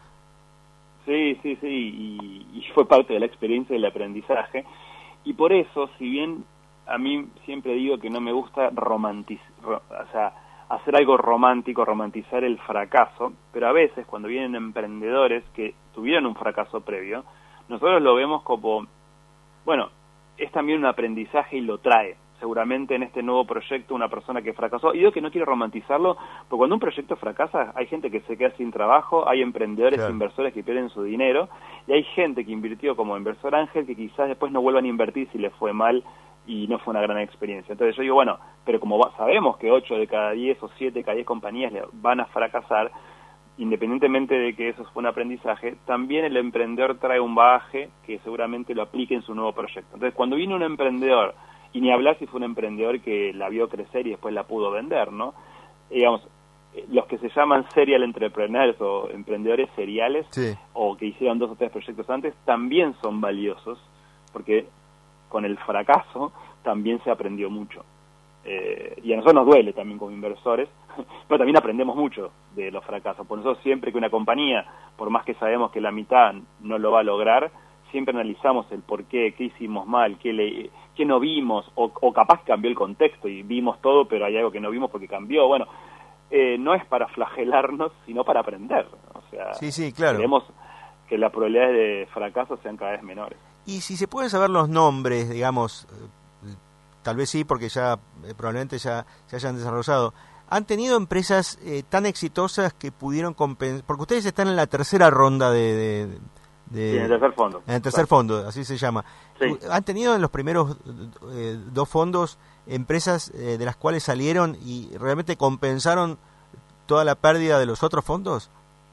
Sí, sí, sí, y, y fue parte de la experiencia del aprendizaje. Y por eso, si bien a mí siempre digo que no me gusta romantizar, o sea, hacer algo romántico, romantizar el fracaso, pero a veces cuando vienen emprendedores que tuvieron un fracaso previo, nosotros lo vemos como... Bueno, es también un aprendizaje y lo trae. Seguramente en este nuevo proyecto una persona que fracasó, y digo que no quiero romantizarlo, porque cuando un proyecto fracasa hay gente que se queda sin trabajo, hay emprendedores, claro. inversores que pierden su dinero, y hay gente que invirtió como inversor ángel que quizás después no vuelvan a invertir si les fue mal y no fue una gran experiencia. Entonces yo digo, bueno, pero como sabemos que ocho de cada diez o siete de cada diez compañías van a fracasar, independientemente de que eso fue un aprendizaje, también el emprendedor trae un bagaje que seguramente lo aplique en su nuevo proyecto. Entonces, cuando viene un emprendedor, y ni hablar si fue un emprendedor que la vio crecer y después la pudo vender, ¿no? Digamos, los que se llaman serial entrepreneurs o emprendedores seriales, sí. o que hicieron dos o tres proyectos antes, también son valiosos, porque con el fracaso también se aprendió mucho. Eh, y a nosotros nos duele también como inversores, pero también aprendemos mucho de los fracasos. Por eso siempre que una compañía, por más que sabemos que la mitad no lo va a lograr, siempre analizamos el por qué, qué hicimos mal, qué, le, qué no vimos, o, o capaz cambió el contexto y vimos todo, pero hay algo que no vimos porque cambió. Bueno, eh, no es para flagelarnos, sino para aprender. O sea,
sí, sí, claro.
Queremos que las probabilidades de fracaso sean cada vez menores.
Y si se pueden saber los nombres, digamos, eh, tal vez sí, porque ya eh, probablemente ya se hayan desarrollado. ¿Han tenido empresas eh, tan exitosas que pudieron compensar? Porque ustedes están en la tercera ronda de... de, de
sí, en el tercer fondo.
En el tercer claro. fondo, así se llama.
Sí.
¿Han tenido en los primeros eh, dos fondos empresas eh, de las cuales salieron y realmente compensaron toda la pérdida de los otros fondos?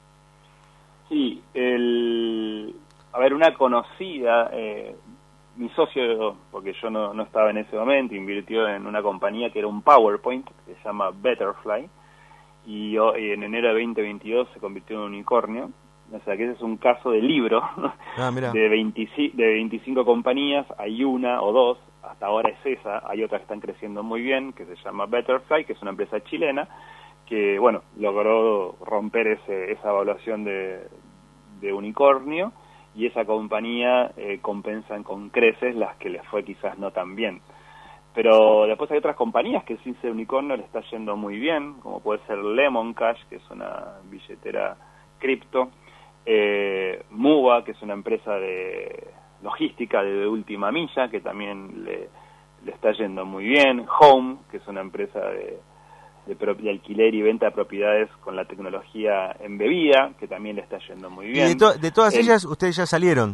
Sí, el... a ver, una conocida, eh, mi socio, porque yo no, no estaba en ese momento, invirtió en una compañía que era un PowerPoint, que se llama Betterfly, y, y en enero de veinte veintidós se convirtió en un unicornio. O sea que ese es un caso de libro.
Ah, mira.
de, veinticinco, de veinticinco compañías, hay una o dos, hasta ahora es esa, hay otras que están creciendo muy bien, que se llama Betterfly, que es una empresa chilena, que, bueno, logró romper ese, esa evaluación de, de unicornio, y esa compañía eh, compensan con creces las que les fue quizás no tan bien. Pero después hay otras compañías que sin ser unicornio le está yendo muy bien, como puede ser Lemon Cash, que es una billetera cripto, eh, Muba, que es una empresa de logística de última milla, que también le, le está yendo muy bien, Home, que es una empresa de, de, de alquiler y venta de propiedades con la tecnología embebida, que también le está yendo muy bien.
¿Y de, to de todas
eh,
ellas ustedes ya salieron?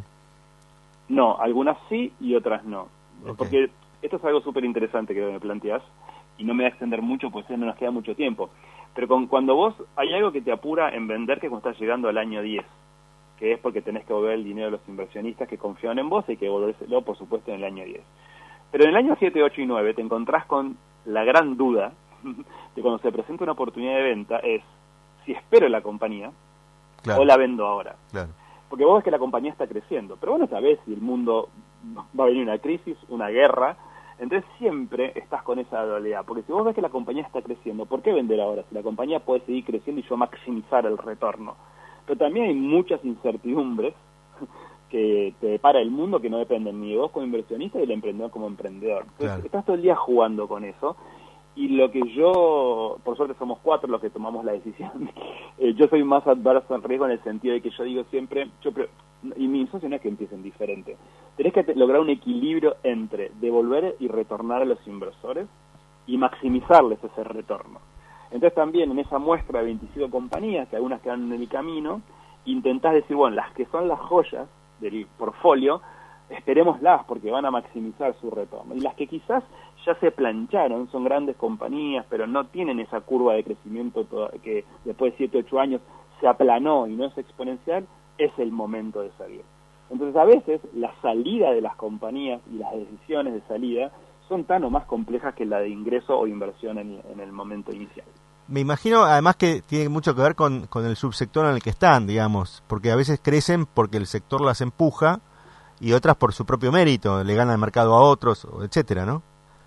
No, algunas sí y otras no. Okay. Porque esto es algo súper interesante que me planteas, y no me voy a extender mucho, pues no nos queda mucho tiempo. Pero con, cuando vos, hay algo que te apura en vender, que cuando estás llegando al año diez, que es porque tenés que volver el dinero de los inversionistas que confían en vos, y hay que devolvérselo, por supuesto, en el año diez. Pero en el año siete, ocho y nueve te encontrás con la gran duda de cuando se presenta una oportunidad de venta, es si espero la compañía, claro, o la vendo ahora.
Claro.
Porque vos ves que la compañía está creciendo, pero vos no sabés si el mundo va a venir una crisis, una guerra. Entonces siempre estás con esa dualidad, porque si vos ves que la compañía está creciendo, ¿por qué vender ahora? Si la compañía puede seguir creciendo y yo maximizar el retorno. Pero también hay muchas incertidumbres que te depara el mundo que no dependen ni de vos como inversionista ni del emprendedor como emprendedor. Entonces claro, estás todo el día jugando con eso, y lo que yo, por suerte somos cuatro los que tomamos la decisión, eh, yo soy más adverso al riesgo en el sentido de que yo digo siempre, yo y mi socio no es que empiecen diferente, tenés que lograr un equilibrio entre devolver y retornar a los inversores y maximizarles ese retorno. Entonces también en esa muestra de veinticinco compañías, que algunas quedan en el camino, intentás decir, bueno, las que son las joyas del portfolio, esperémoslas porque van a maximizar su retorno. Y las que quizás ya se plancharon, son grandes compañías, pero no tienen esa curva de crecimiento toda, que después de siete, ocho años se aplanó y no es exponencial, es el momento de salir. Entonces a veces la salida de las compañías y las decisiones de salida son tan o más complejas que la de ingreso o inversión en, en el momento inicial.
Me imagino además que tiene mucho que ver con, con el subsector en el que están, digamos, porque a veces crecen porque el sector las empuja y otras por su propio mérito, le gana el mercado a otros, etcétera, ¿no?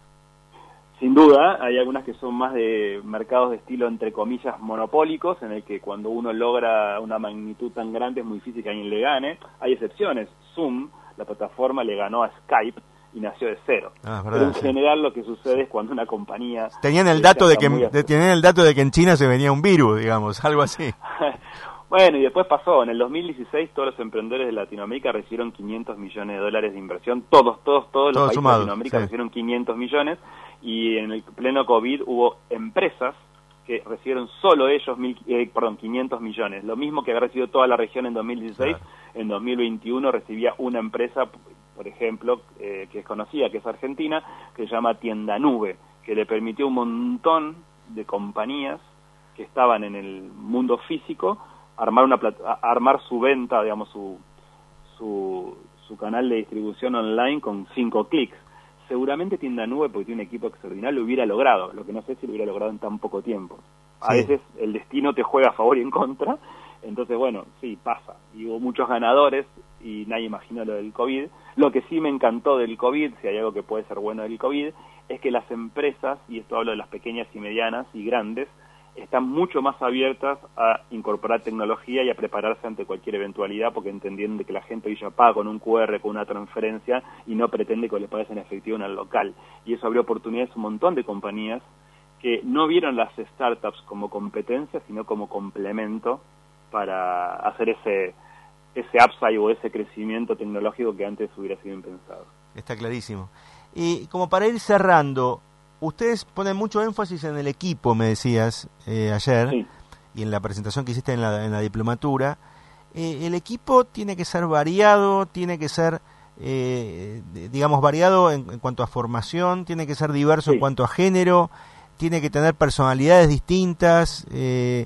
Sin duda, hay algunas que son más de mercados de estilo, entre comillas, monopólicos, en el que cuando uno logra una magnitud tan grande es muy difícil que alguien le gane. Hay excepciones. Zoom, la plataforma, le ganó a Skype y nació de cero.
Ah, verdad,
pero en
sí.
general lo que sucede es cuando una compañía...
Tenían el dato de que de, tenían el dato de que en China se venía un virus, digamos, algo así.
Bueno, y después pasó, en el dos mil dieciséis todos los emprendedores de Latinoamérica recibieron quinientos millones de dólares de inversión, todos, todos, todos los
Todo
países
sumado,
de Latinoamérica
sí.
recibieron quinientos millones, y en el pleno COVID hubo empresas que recibieron solo ellos mil, eh, perdón, quinientos millones, lo mismo que había recibido toda la región en dos mil dieciséis, claro. En dos mil veintiuno recibía una empresa, por ejemplo, eh, que es conocida, que es argentina, que se llama Tienda Nube, que le permitió a un montón de compañías que estaban en el mundo físico armar una armar su venta, digamos, su, su su canal de distribución online con cinco clics. Seguramente Tienda Nube, porque tiene un equipo extraordinario, lo hubiera logrado, lo que no sé si lo hubiera logrado en tan poco tiempo. A sí. veces el destino te juega a favor y en contra, entonces bueno, sí, pasa. Y hubo muchos ganadores y nadie imaginó lo del COVID. Lo que sí me encantó del COVID, si hay algo que puede ser bueno del COVID, es que las empresas, y esto hablo de las pequeñas y medianas y grandes, están mucho más abiertas a incorporar tecnología y a prepararse ante cualquier eventualidad, porque entienden que la gente hoy ya paga con un cu erre, con una transferencia, y no pretende que le pagues en efectivo en el local. Y eso abrió oportunidades a un montón de compañías que no vieron las startups como competencia, sino como complemento para hacer ese, ese upside o ese crecimiento tecnológico que antes hubiera sido impensado.
Está clarísimo. Y como para ir cerrando, ustedes ponen mucho énfasis en el equipo, me decías eh, ayer, sí, y en la presentación que hiciste en la, en la diplomatura. Eh, el equipo tiene que ser variado, tiene que ser, eh, digamos, variado en, en cuanto a formación, tiene que ser diverso, sí, en cuanto a género, tiene que tener personalidades distintas. Eh,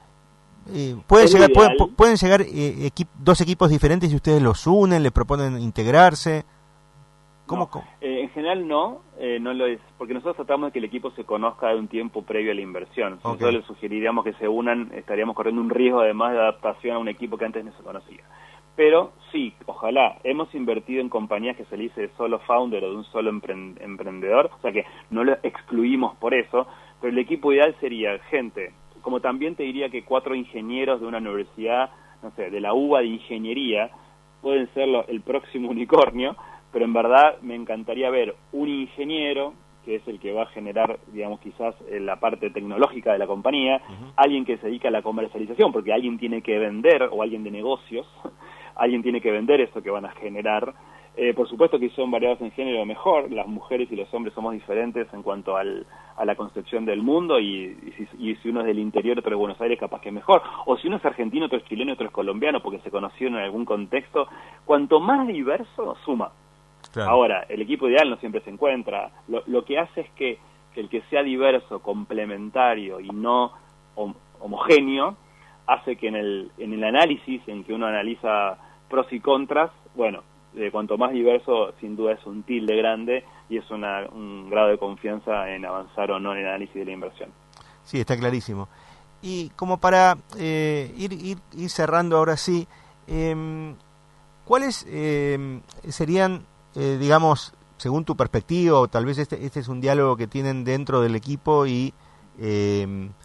eh, pueden, llegar, pueden, pueden llegar eh, equip, dos equipos diferentes y ustedes los unen, les proponen integrarse. ¿Cómo?
No, eh, en general no, eh, no lo es, porque nosotros tratamos de que el equipo se conozca de un tiempo previo a la inversión. Si okay. nosotros les sugeriríamos que se unan, estaríamos corriendo un riesgo además de adaptación a un equipo que antes no se conocía. Pero sí, ojalá, hemos invertido en compañías que se le dice de solo founder o de un solo emprend- emprendedor, o sea que no lo excluimos por eso, pero el equipo ideal sería gente, como también te diría que cuatro ingenieros de una universidad, no sé, de la UBA de ingeniería, pueden ser lo, el próximo unicornio, pero en verdad me encantaría ver un ingeniero, que es el que va a generar, digamos, quizás la parte tecnológica de la compañía, uh-huh. alguien que se dedica a la comercialización, porque alguien tiene que vender, o alguien de negocios, alguien tiene que vender eso que van a generar. Eh, por supuesto que son variados en género mejor, las mujeres y los hombres somos diferentes en cuanto al, a la concepción del mundo, y, y, si, y si uno es del interior, otro de Buenos Aires, capaz que es mejor, o si uno es argentino, otro es chileno, otro es colombiano, porque se conocieron en algún contexto. Cuanto más diverso, suma. Claro. Ahora, el equipo ideal no siempre se encuentra. Lo, lo que hace es que, que el que sea diverso, complementario y no hom- homogéneo, hace que en el, en el análisis, en que uno analiza pros y contras, bueno, eh, cuanto más diverso, sin duda es un tilde grande y es una, un grado de confianza en avanzar o no en el análisis de la inversión.
Sí, está clarísimo. Y como para eh, ir, ir, ir cerrando ahora sí, eh, ¿cuáles eh, serían... Eh, digamos, según tu perspectiva, o tal vez este, este es un diálogo que tienen dentro del equipo y eh,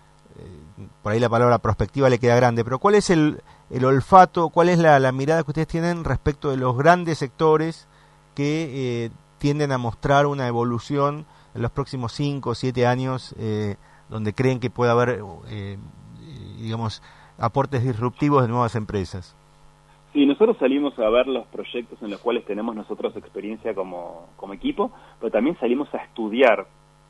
eh, por ahí la palabra prospectiva le queda grande, pero ¿cuál es el, el olfato, cuál es la, la mirada que ustedes tienen respecto de los grandes sectores que eh, tienden a mostrar una evolución en los próximos cinco o siete años, eh, donde creen que puede haber, eh, digamos, aportes disruptivos de nuevas empresas?
Sí, nosotros salimos a ver los proyectos en los cuales tenemos nosotros experiencia como, como equipo, pero también salimos a estudiar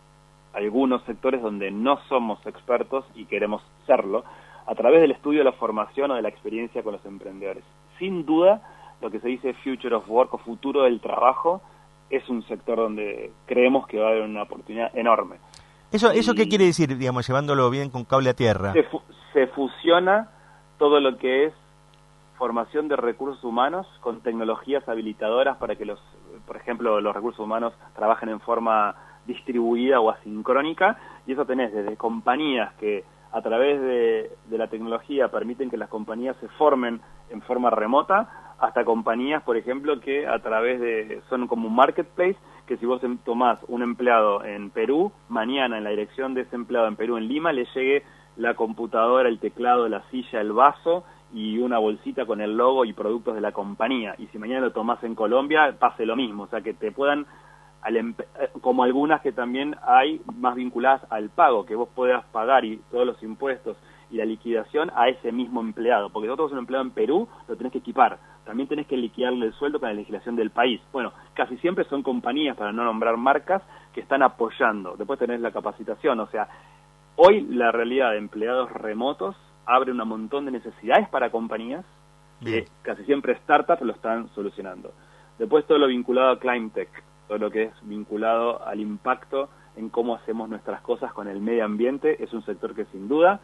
algunos sectores donde no somos expertos y queremos serlo, a través del estudio de la formación o de la experiencia con los emprendedores. Sin duda, lo que se dice Future of Work o futuro del trabajo es un sector donde creemos que va a haber una oportunidad enorme.
¿Eso, eso qué quiere decir, digamos, llevándolo bien con cable a tierra?
Se, fu- se fusiona todo lo que es formación de recursos humanos con tecnologías habilitadoras para que los, por ejemplo, los recursos humanos trabajen en forma distribuida o asincrónica, y eso tenés desde compañías que a través de, de la tecnología permiten que las compañías se formen en forma remota, hasta compañías, por ejemplo, que a través de, son como un marketplace, que si vos tomás un empleado en Perú, mañana en la dirección de ese empleado en Perú, en Lima, le llegue la computadora, el teclado, la silla, el vaso y una bolsita con el logo y productos de la compañía. Y si mañana lo tomás en Colombia, pase lo mismo. O sea, que te puedan, al empe- como algunas que también hay más vinculadas al pago, que vos puedas pagar y todos los impuestos y la liquidación a ese mismo empleado. Porque si vos tenés un empleado en Perú, lo tenés que equipar. También tenés que liquidarle el sueldo con la legislación del país. Bueno, casi siempre son compañías, para no nombrar marcas, que están apoyando. Después tenés la capacitación. O sea, hoy la realidad de empleados remotos abre un montón de necesidades para compañías, que casi siempre startups lo están solucionando. Después todo lo vinculado a Climate Tech, todo lo que es vinculado al impacto en cómo hacemos nuestras cosas con el medio ambiente, es un sector que sin duda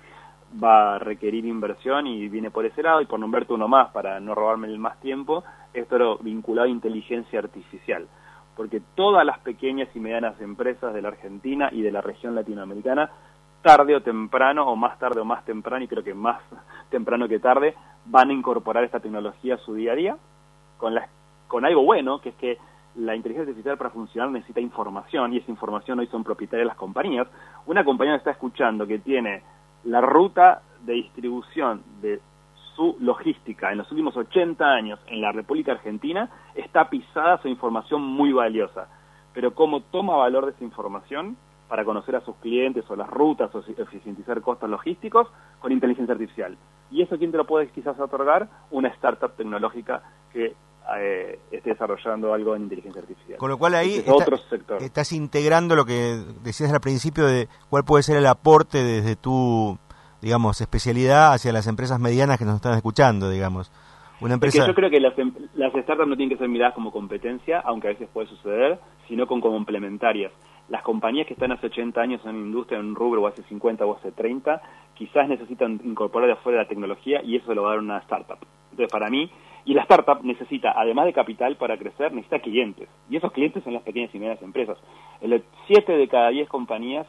va a requerir inversión y viene por ese lado. Y por nombrarte uno más, para no robarme el más tiempo, esto lo vinculado a inteligencia artificial, porque todas las pequeñas y medianas empresas de la Argentina y de la región latinoamericana, tarde o temprano, o más tarde o más temprano, y creo que más temprano que tarde, van a incorporar esta tecnología a su día a día, con, la, con algo bueno, que es que la inteligencia artificial para funcionar necesita información, y esa información hoy son propietarias de las compañías. Una compañía que está escuchando que tiene la ruta de distribución de su logística en los últimos ochenta años en la República Argentina, está pisada su información muy valiosa. Pero cómo toma valor de esa información para conocer a sus clientes o las rutas o eficientizar costos logísticos con inteligencia artificial. ¿Y eso quién te lo puede quizás otorgar? Una startup tecnológica que eh, esté desarrollando algo en inteligencia artificial.
Con lo cual ahí
es
está,
otro sector.
Estás integrando lo que decías al principio de cuál puede ser el aporte desde tu, digamos, especialidad hacia las empresas medianas que nos están escuchando, digamos. Una empresa...
Es que yo creo que las, las startups no tienen que ser miradas como competencia, aunque a veces puede suceder, sino como complementarias. Las compañías que están hace ochenta años en la industria, en un rubro, o hace cincuenta o hace treinta, quizás necesitan incorporar de afuera la tecnología y eso lo va a dar una startup. Entonces, para mí, y la startup necesita, además de capital para crecer, necesita clientes. Y esos clientes son las pequeñas y medianas empresas. El siete de cada diez compañías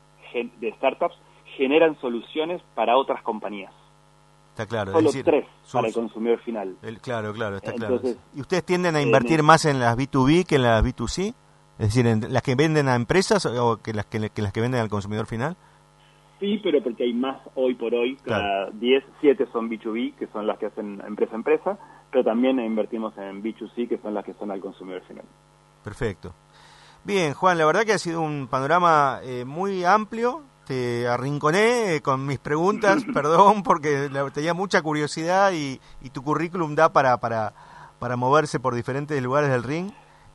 de startups generan soluciones para otras compañías.
Está claro.
Solo
es decir,
tres
sus,
para el consumidor final.
El, claro, claro, está
Entonces,
claro. ¿Y ustedes tienden a invertir
en,
más en las B dos B que en las B dos C? Es decir, ¿en las que venden a empresas o que las que, que las que venden al consumidor final?
Sí, pero porque hay más hoy por hoy, cada diez, siete son B dos B, que son las que hacen empresa a empresa, pero también invertimos en B dos C, que son las que son al consumidor final.
Perfecto. Bien, Juan, la verdad que ha sido un panorama eh, muy amplio. Te arrinconé eh, con mis preguntas, perdón, porque la, tenía mucha curiosidad y, y tu currículum da para, para, para moverse por diferentes lugares del ring.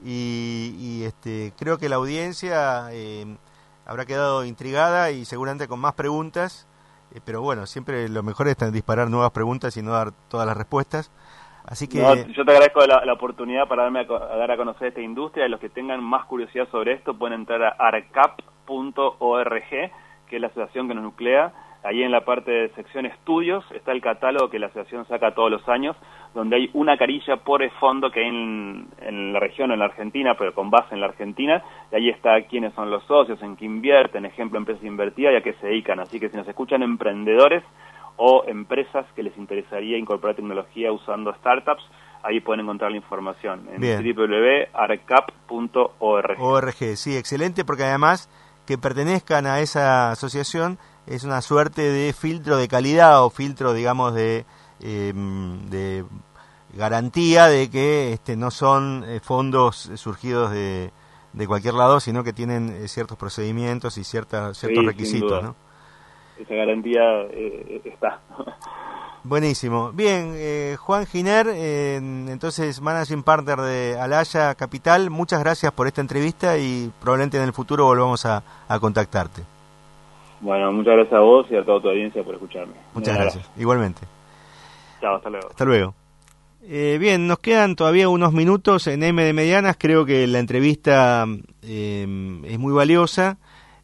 Y, y este creo que la audiencia eh, habrá quedado intrigada y seguramente con más preguntas, eh, pero bueno, siempre lo mejor es disparar nuevas preguntas y no dar todas las respuestas. Así que
no, yo te agradezco la, la oportunidad para darme a, a dar a conocer esta industria, y los que tengan más curiosidad sobre esto pueden entrar a arcap punto org, que es la asociación que nos nuclea. Ahí en la parte de sección estudios está el catálogo que la asociación saca todos los años, donde hay una carilla por fondo que hay en, en la región o en la Argentina, pero con base en la Argentina, y ahí está quiénes son los socios, en qué invierten, ejemplo, empresas invertidas y a qué se dedican. Así que si nos escuchan emprendedores o empresas que les interesaría incorporar tecnología usando startups, ahí pueden encontrar la información en doble u doble u doble u punto arcap punto org.
O R G, sí, excelente, porque además que pertenezcan a esa asociación es una suerte de filtro de calidad o filtro, digamos, de, eh, de garantía de que este, no son eh, fondos surgidos de, de cualquier lado, sino que tienen eh, ciertos procedimientos y cierta, ciertos
sí,
requisitos, ¿no?
Esa garantía eh, está.
Buenísimo. Bien, eh, Juan Giner, eh, entonces Managing Partner de Alaya Capital, muchas gracias por esta entrevista y probablemente en el futuro volvamos a, a contactarte.
Bueno, muchas gracias a vos y a toda tu audiencia por escucharme.
Muchas gracias. gracias, igualmente.
Chao, hasta luego.
Hasta luego. Eh, bien, nos quedan todavía unos minutos en M de Medianas, creo que la entrevista eh, es muy valiosa.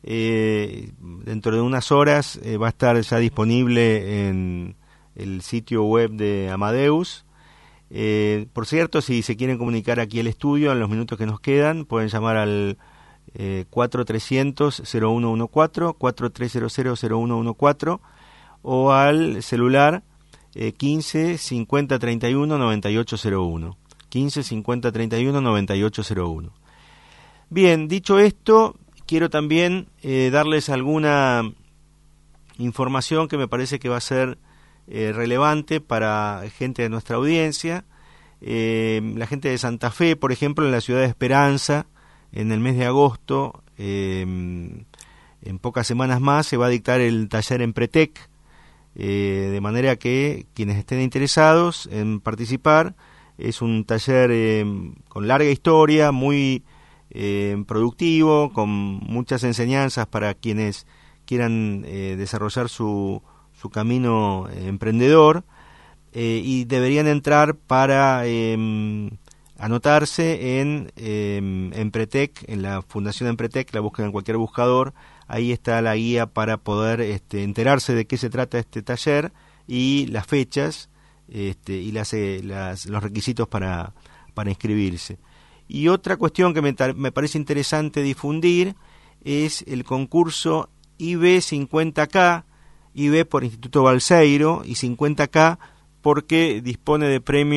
Eh, dentro de unas horas eh, va a estar ya disponible en el sitio web de Amadeus. Eh, por cierto, si se quieren comunicar aquí al estudio en los minutos que nos quedan, pueden llamar al eh, cuatro trescientos cero uno uno cuatro, cuatro tres cero cero cero uno uno cuatro o al celular eh, quince cincuenta treinta y uno noventa y ocho cero uno, quince cincuenta treinta y uno noventa y ocho cero uno. Bien, dicho esto, quiero también eh, darles alguna información que me parece que va a ser eh, relevante para gente de nuestra audiencia. Eh, la gente de Santa Fe, por ejemplo, en la ciudad de Esperanza, en el mes de agosto, eh, en pocas semanas más, se va a dictar el taller Empretec, eh, de manera que quienes estén interesados en participar, es un taller eh, con larga historia, muy eh, productivo, con muchas enseñanzas para quienes quieran eh, desarrollar su, su camino eh, emprendedor, eh, y deberían entrar para eh, anotarse en eh, Empretec, en la Fundación Empretec, la buscan en cualquier buscador, ahí está la guía para poder este, enterarse de qué se trata este taller y las fechas este, y las, eh, las, los requisitos para, para inscribirse. Y otra cuestión que me, me parece interesante difundir es el concurso I B cincuenta K, I B por Instituto Balseiro y cincuenta K porque dispone de premios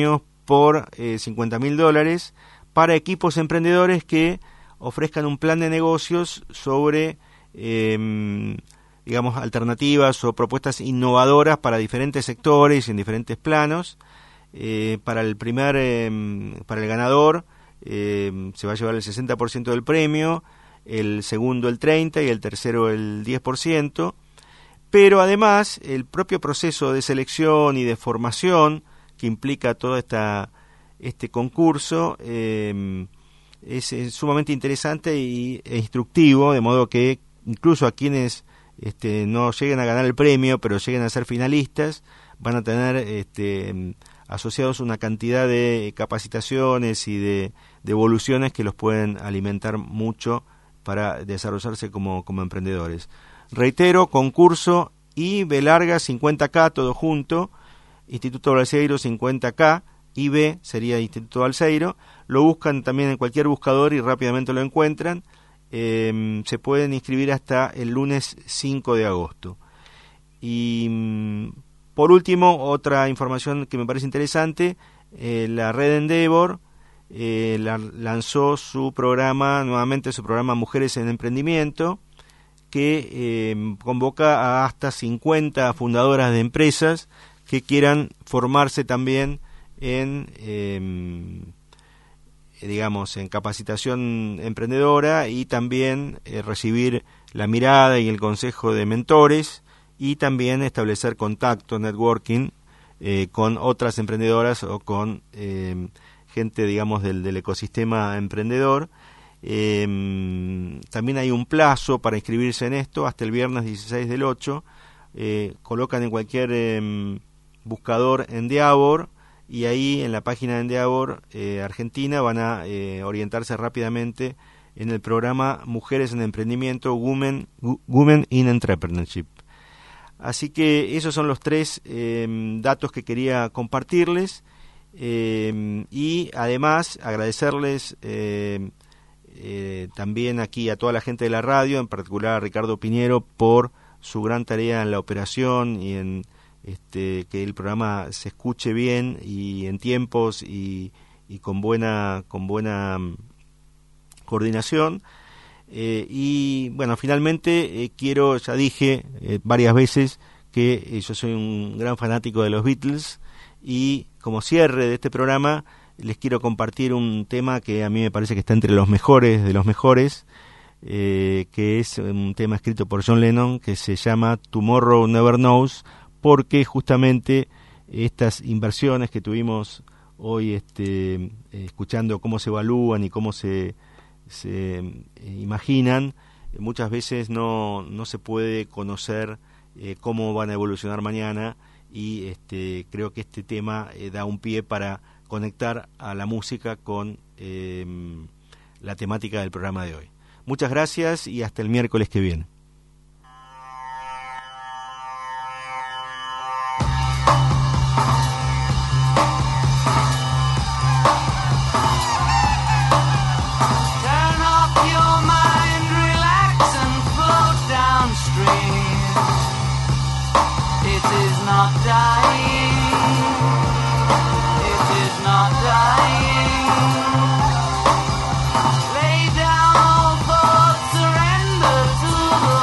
por eh, cincuenta mil dólares para equipos emprendedores que ofrezcan un plan de negocios sobre, eh, digamos, alternativas o propuestas innovadoras para diferentes sectores y en diferentes planos. Eh, para el primer, eh, para el ganador eh, se va a llevar el sesenta por ciento del premio, el segundo el treinta por ciento y el tercero el diez por ciento. Pero además el propio proceso de selección y de formación que implica todo esta, este concurso eh, es, es sumamente interesante y, e instructivo, de modo que incluso a quienes este, no lleguen a ganar el premio, pero lleguen a ser finalistas, van a tener este, asociados una cantidad de capacitaciones y de, de evoluciones que los pueden alimentar mucho para desarrollarse como, como emprendedores. Reitero, concurso I B larga cincuenta K, todo junto, Instituto Balseiro cincuenta K, I B sería Instituto Balseiro, lo buscan también en cualquier buscador y rápidamente lo encuentran. Eh, se pueden inscribir hasta el lunes cinco de agosto. Y por último, otra información que me parece interesante, eh, la red Endeavor eh, la, lanzó su programa, nuevamente su programa Mujeres en Emprendimiento, que eh, convoca a hasta cincuenta fundadoras de empresas que quieran formarse también en, eh, digamos, en capacitación emprendedora y también eh, recibir la mirada y el consejo de mentores y también establecer contacto, networking, eh, con otras emprendedoras o con eh, gente, digamos, del, del ecosistema emprendedor. Eh, también hay un plazo para inscribirse en esto hasta el viernes dieciséis del ocho. Eh, colocan en cualquier eh, buscador Endeavor y ahí en la página de Endeavor eh, Argentina van a eh, orientarse rápidamente en el programa Mujeres en Emprendimiento, Women, Women in Entrepreneurship. Así que esos son los tres eh, datos que quería compartirles eh, y además agradecerles eh, Eh, también aquí a toda la gente de la radio, en particular a Ricardo Piñero, por su gran tarea en la operación y en este, que el programa se escuche bien y en tiempos y, y con buena con buena um, coordinación. Eh, y bueno, finalmente eh, quiero, ya dije eh, varias veces que eh, yo soy un gran fanático de los Beatles y como cierre de este programa les quiero compartir un tema que a mí me parece que está entre los mejores de los mejores, eh, que es un tema escrito por John Lennon que se llama Tomorrow Never Knows, porque justamente estas inversiones que tuvimos hoy este, eh, escuchando cómo se evalúan y cómo se, se eh, imaginan, eh, muchas veces no, no se puede conocer eh, cómo van a evolucionar mañana y este, creo que este tema eh, da un pie para conectar a la música con eh, la temática del programa de hoy. Muchas gracias y hasta el miércoles que viene.
Turn off your mind, relax and float downstream. It is not dying. Not dying. Lay down all thoughts, surrender to the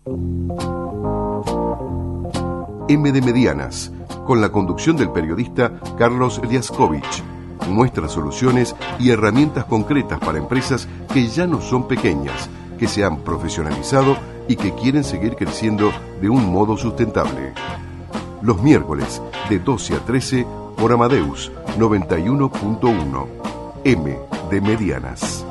M de Medianas, con la conducción del periodista Carlos Liaskovich, muestra soluciones y herramientas concretas para empresas que ya no son pequeñas, que se han profesionalizado y que quieren seguir creciendo de un modo sustentable. Los miércoles de doce a trece por Amadeus noventa y uno punto uno. M de Medianas.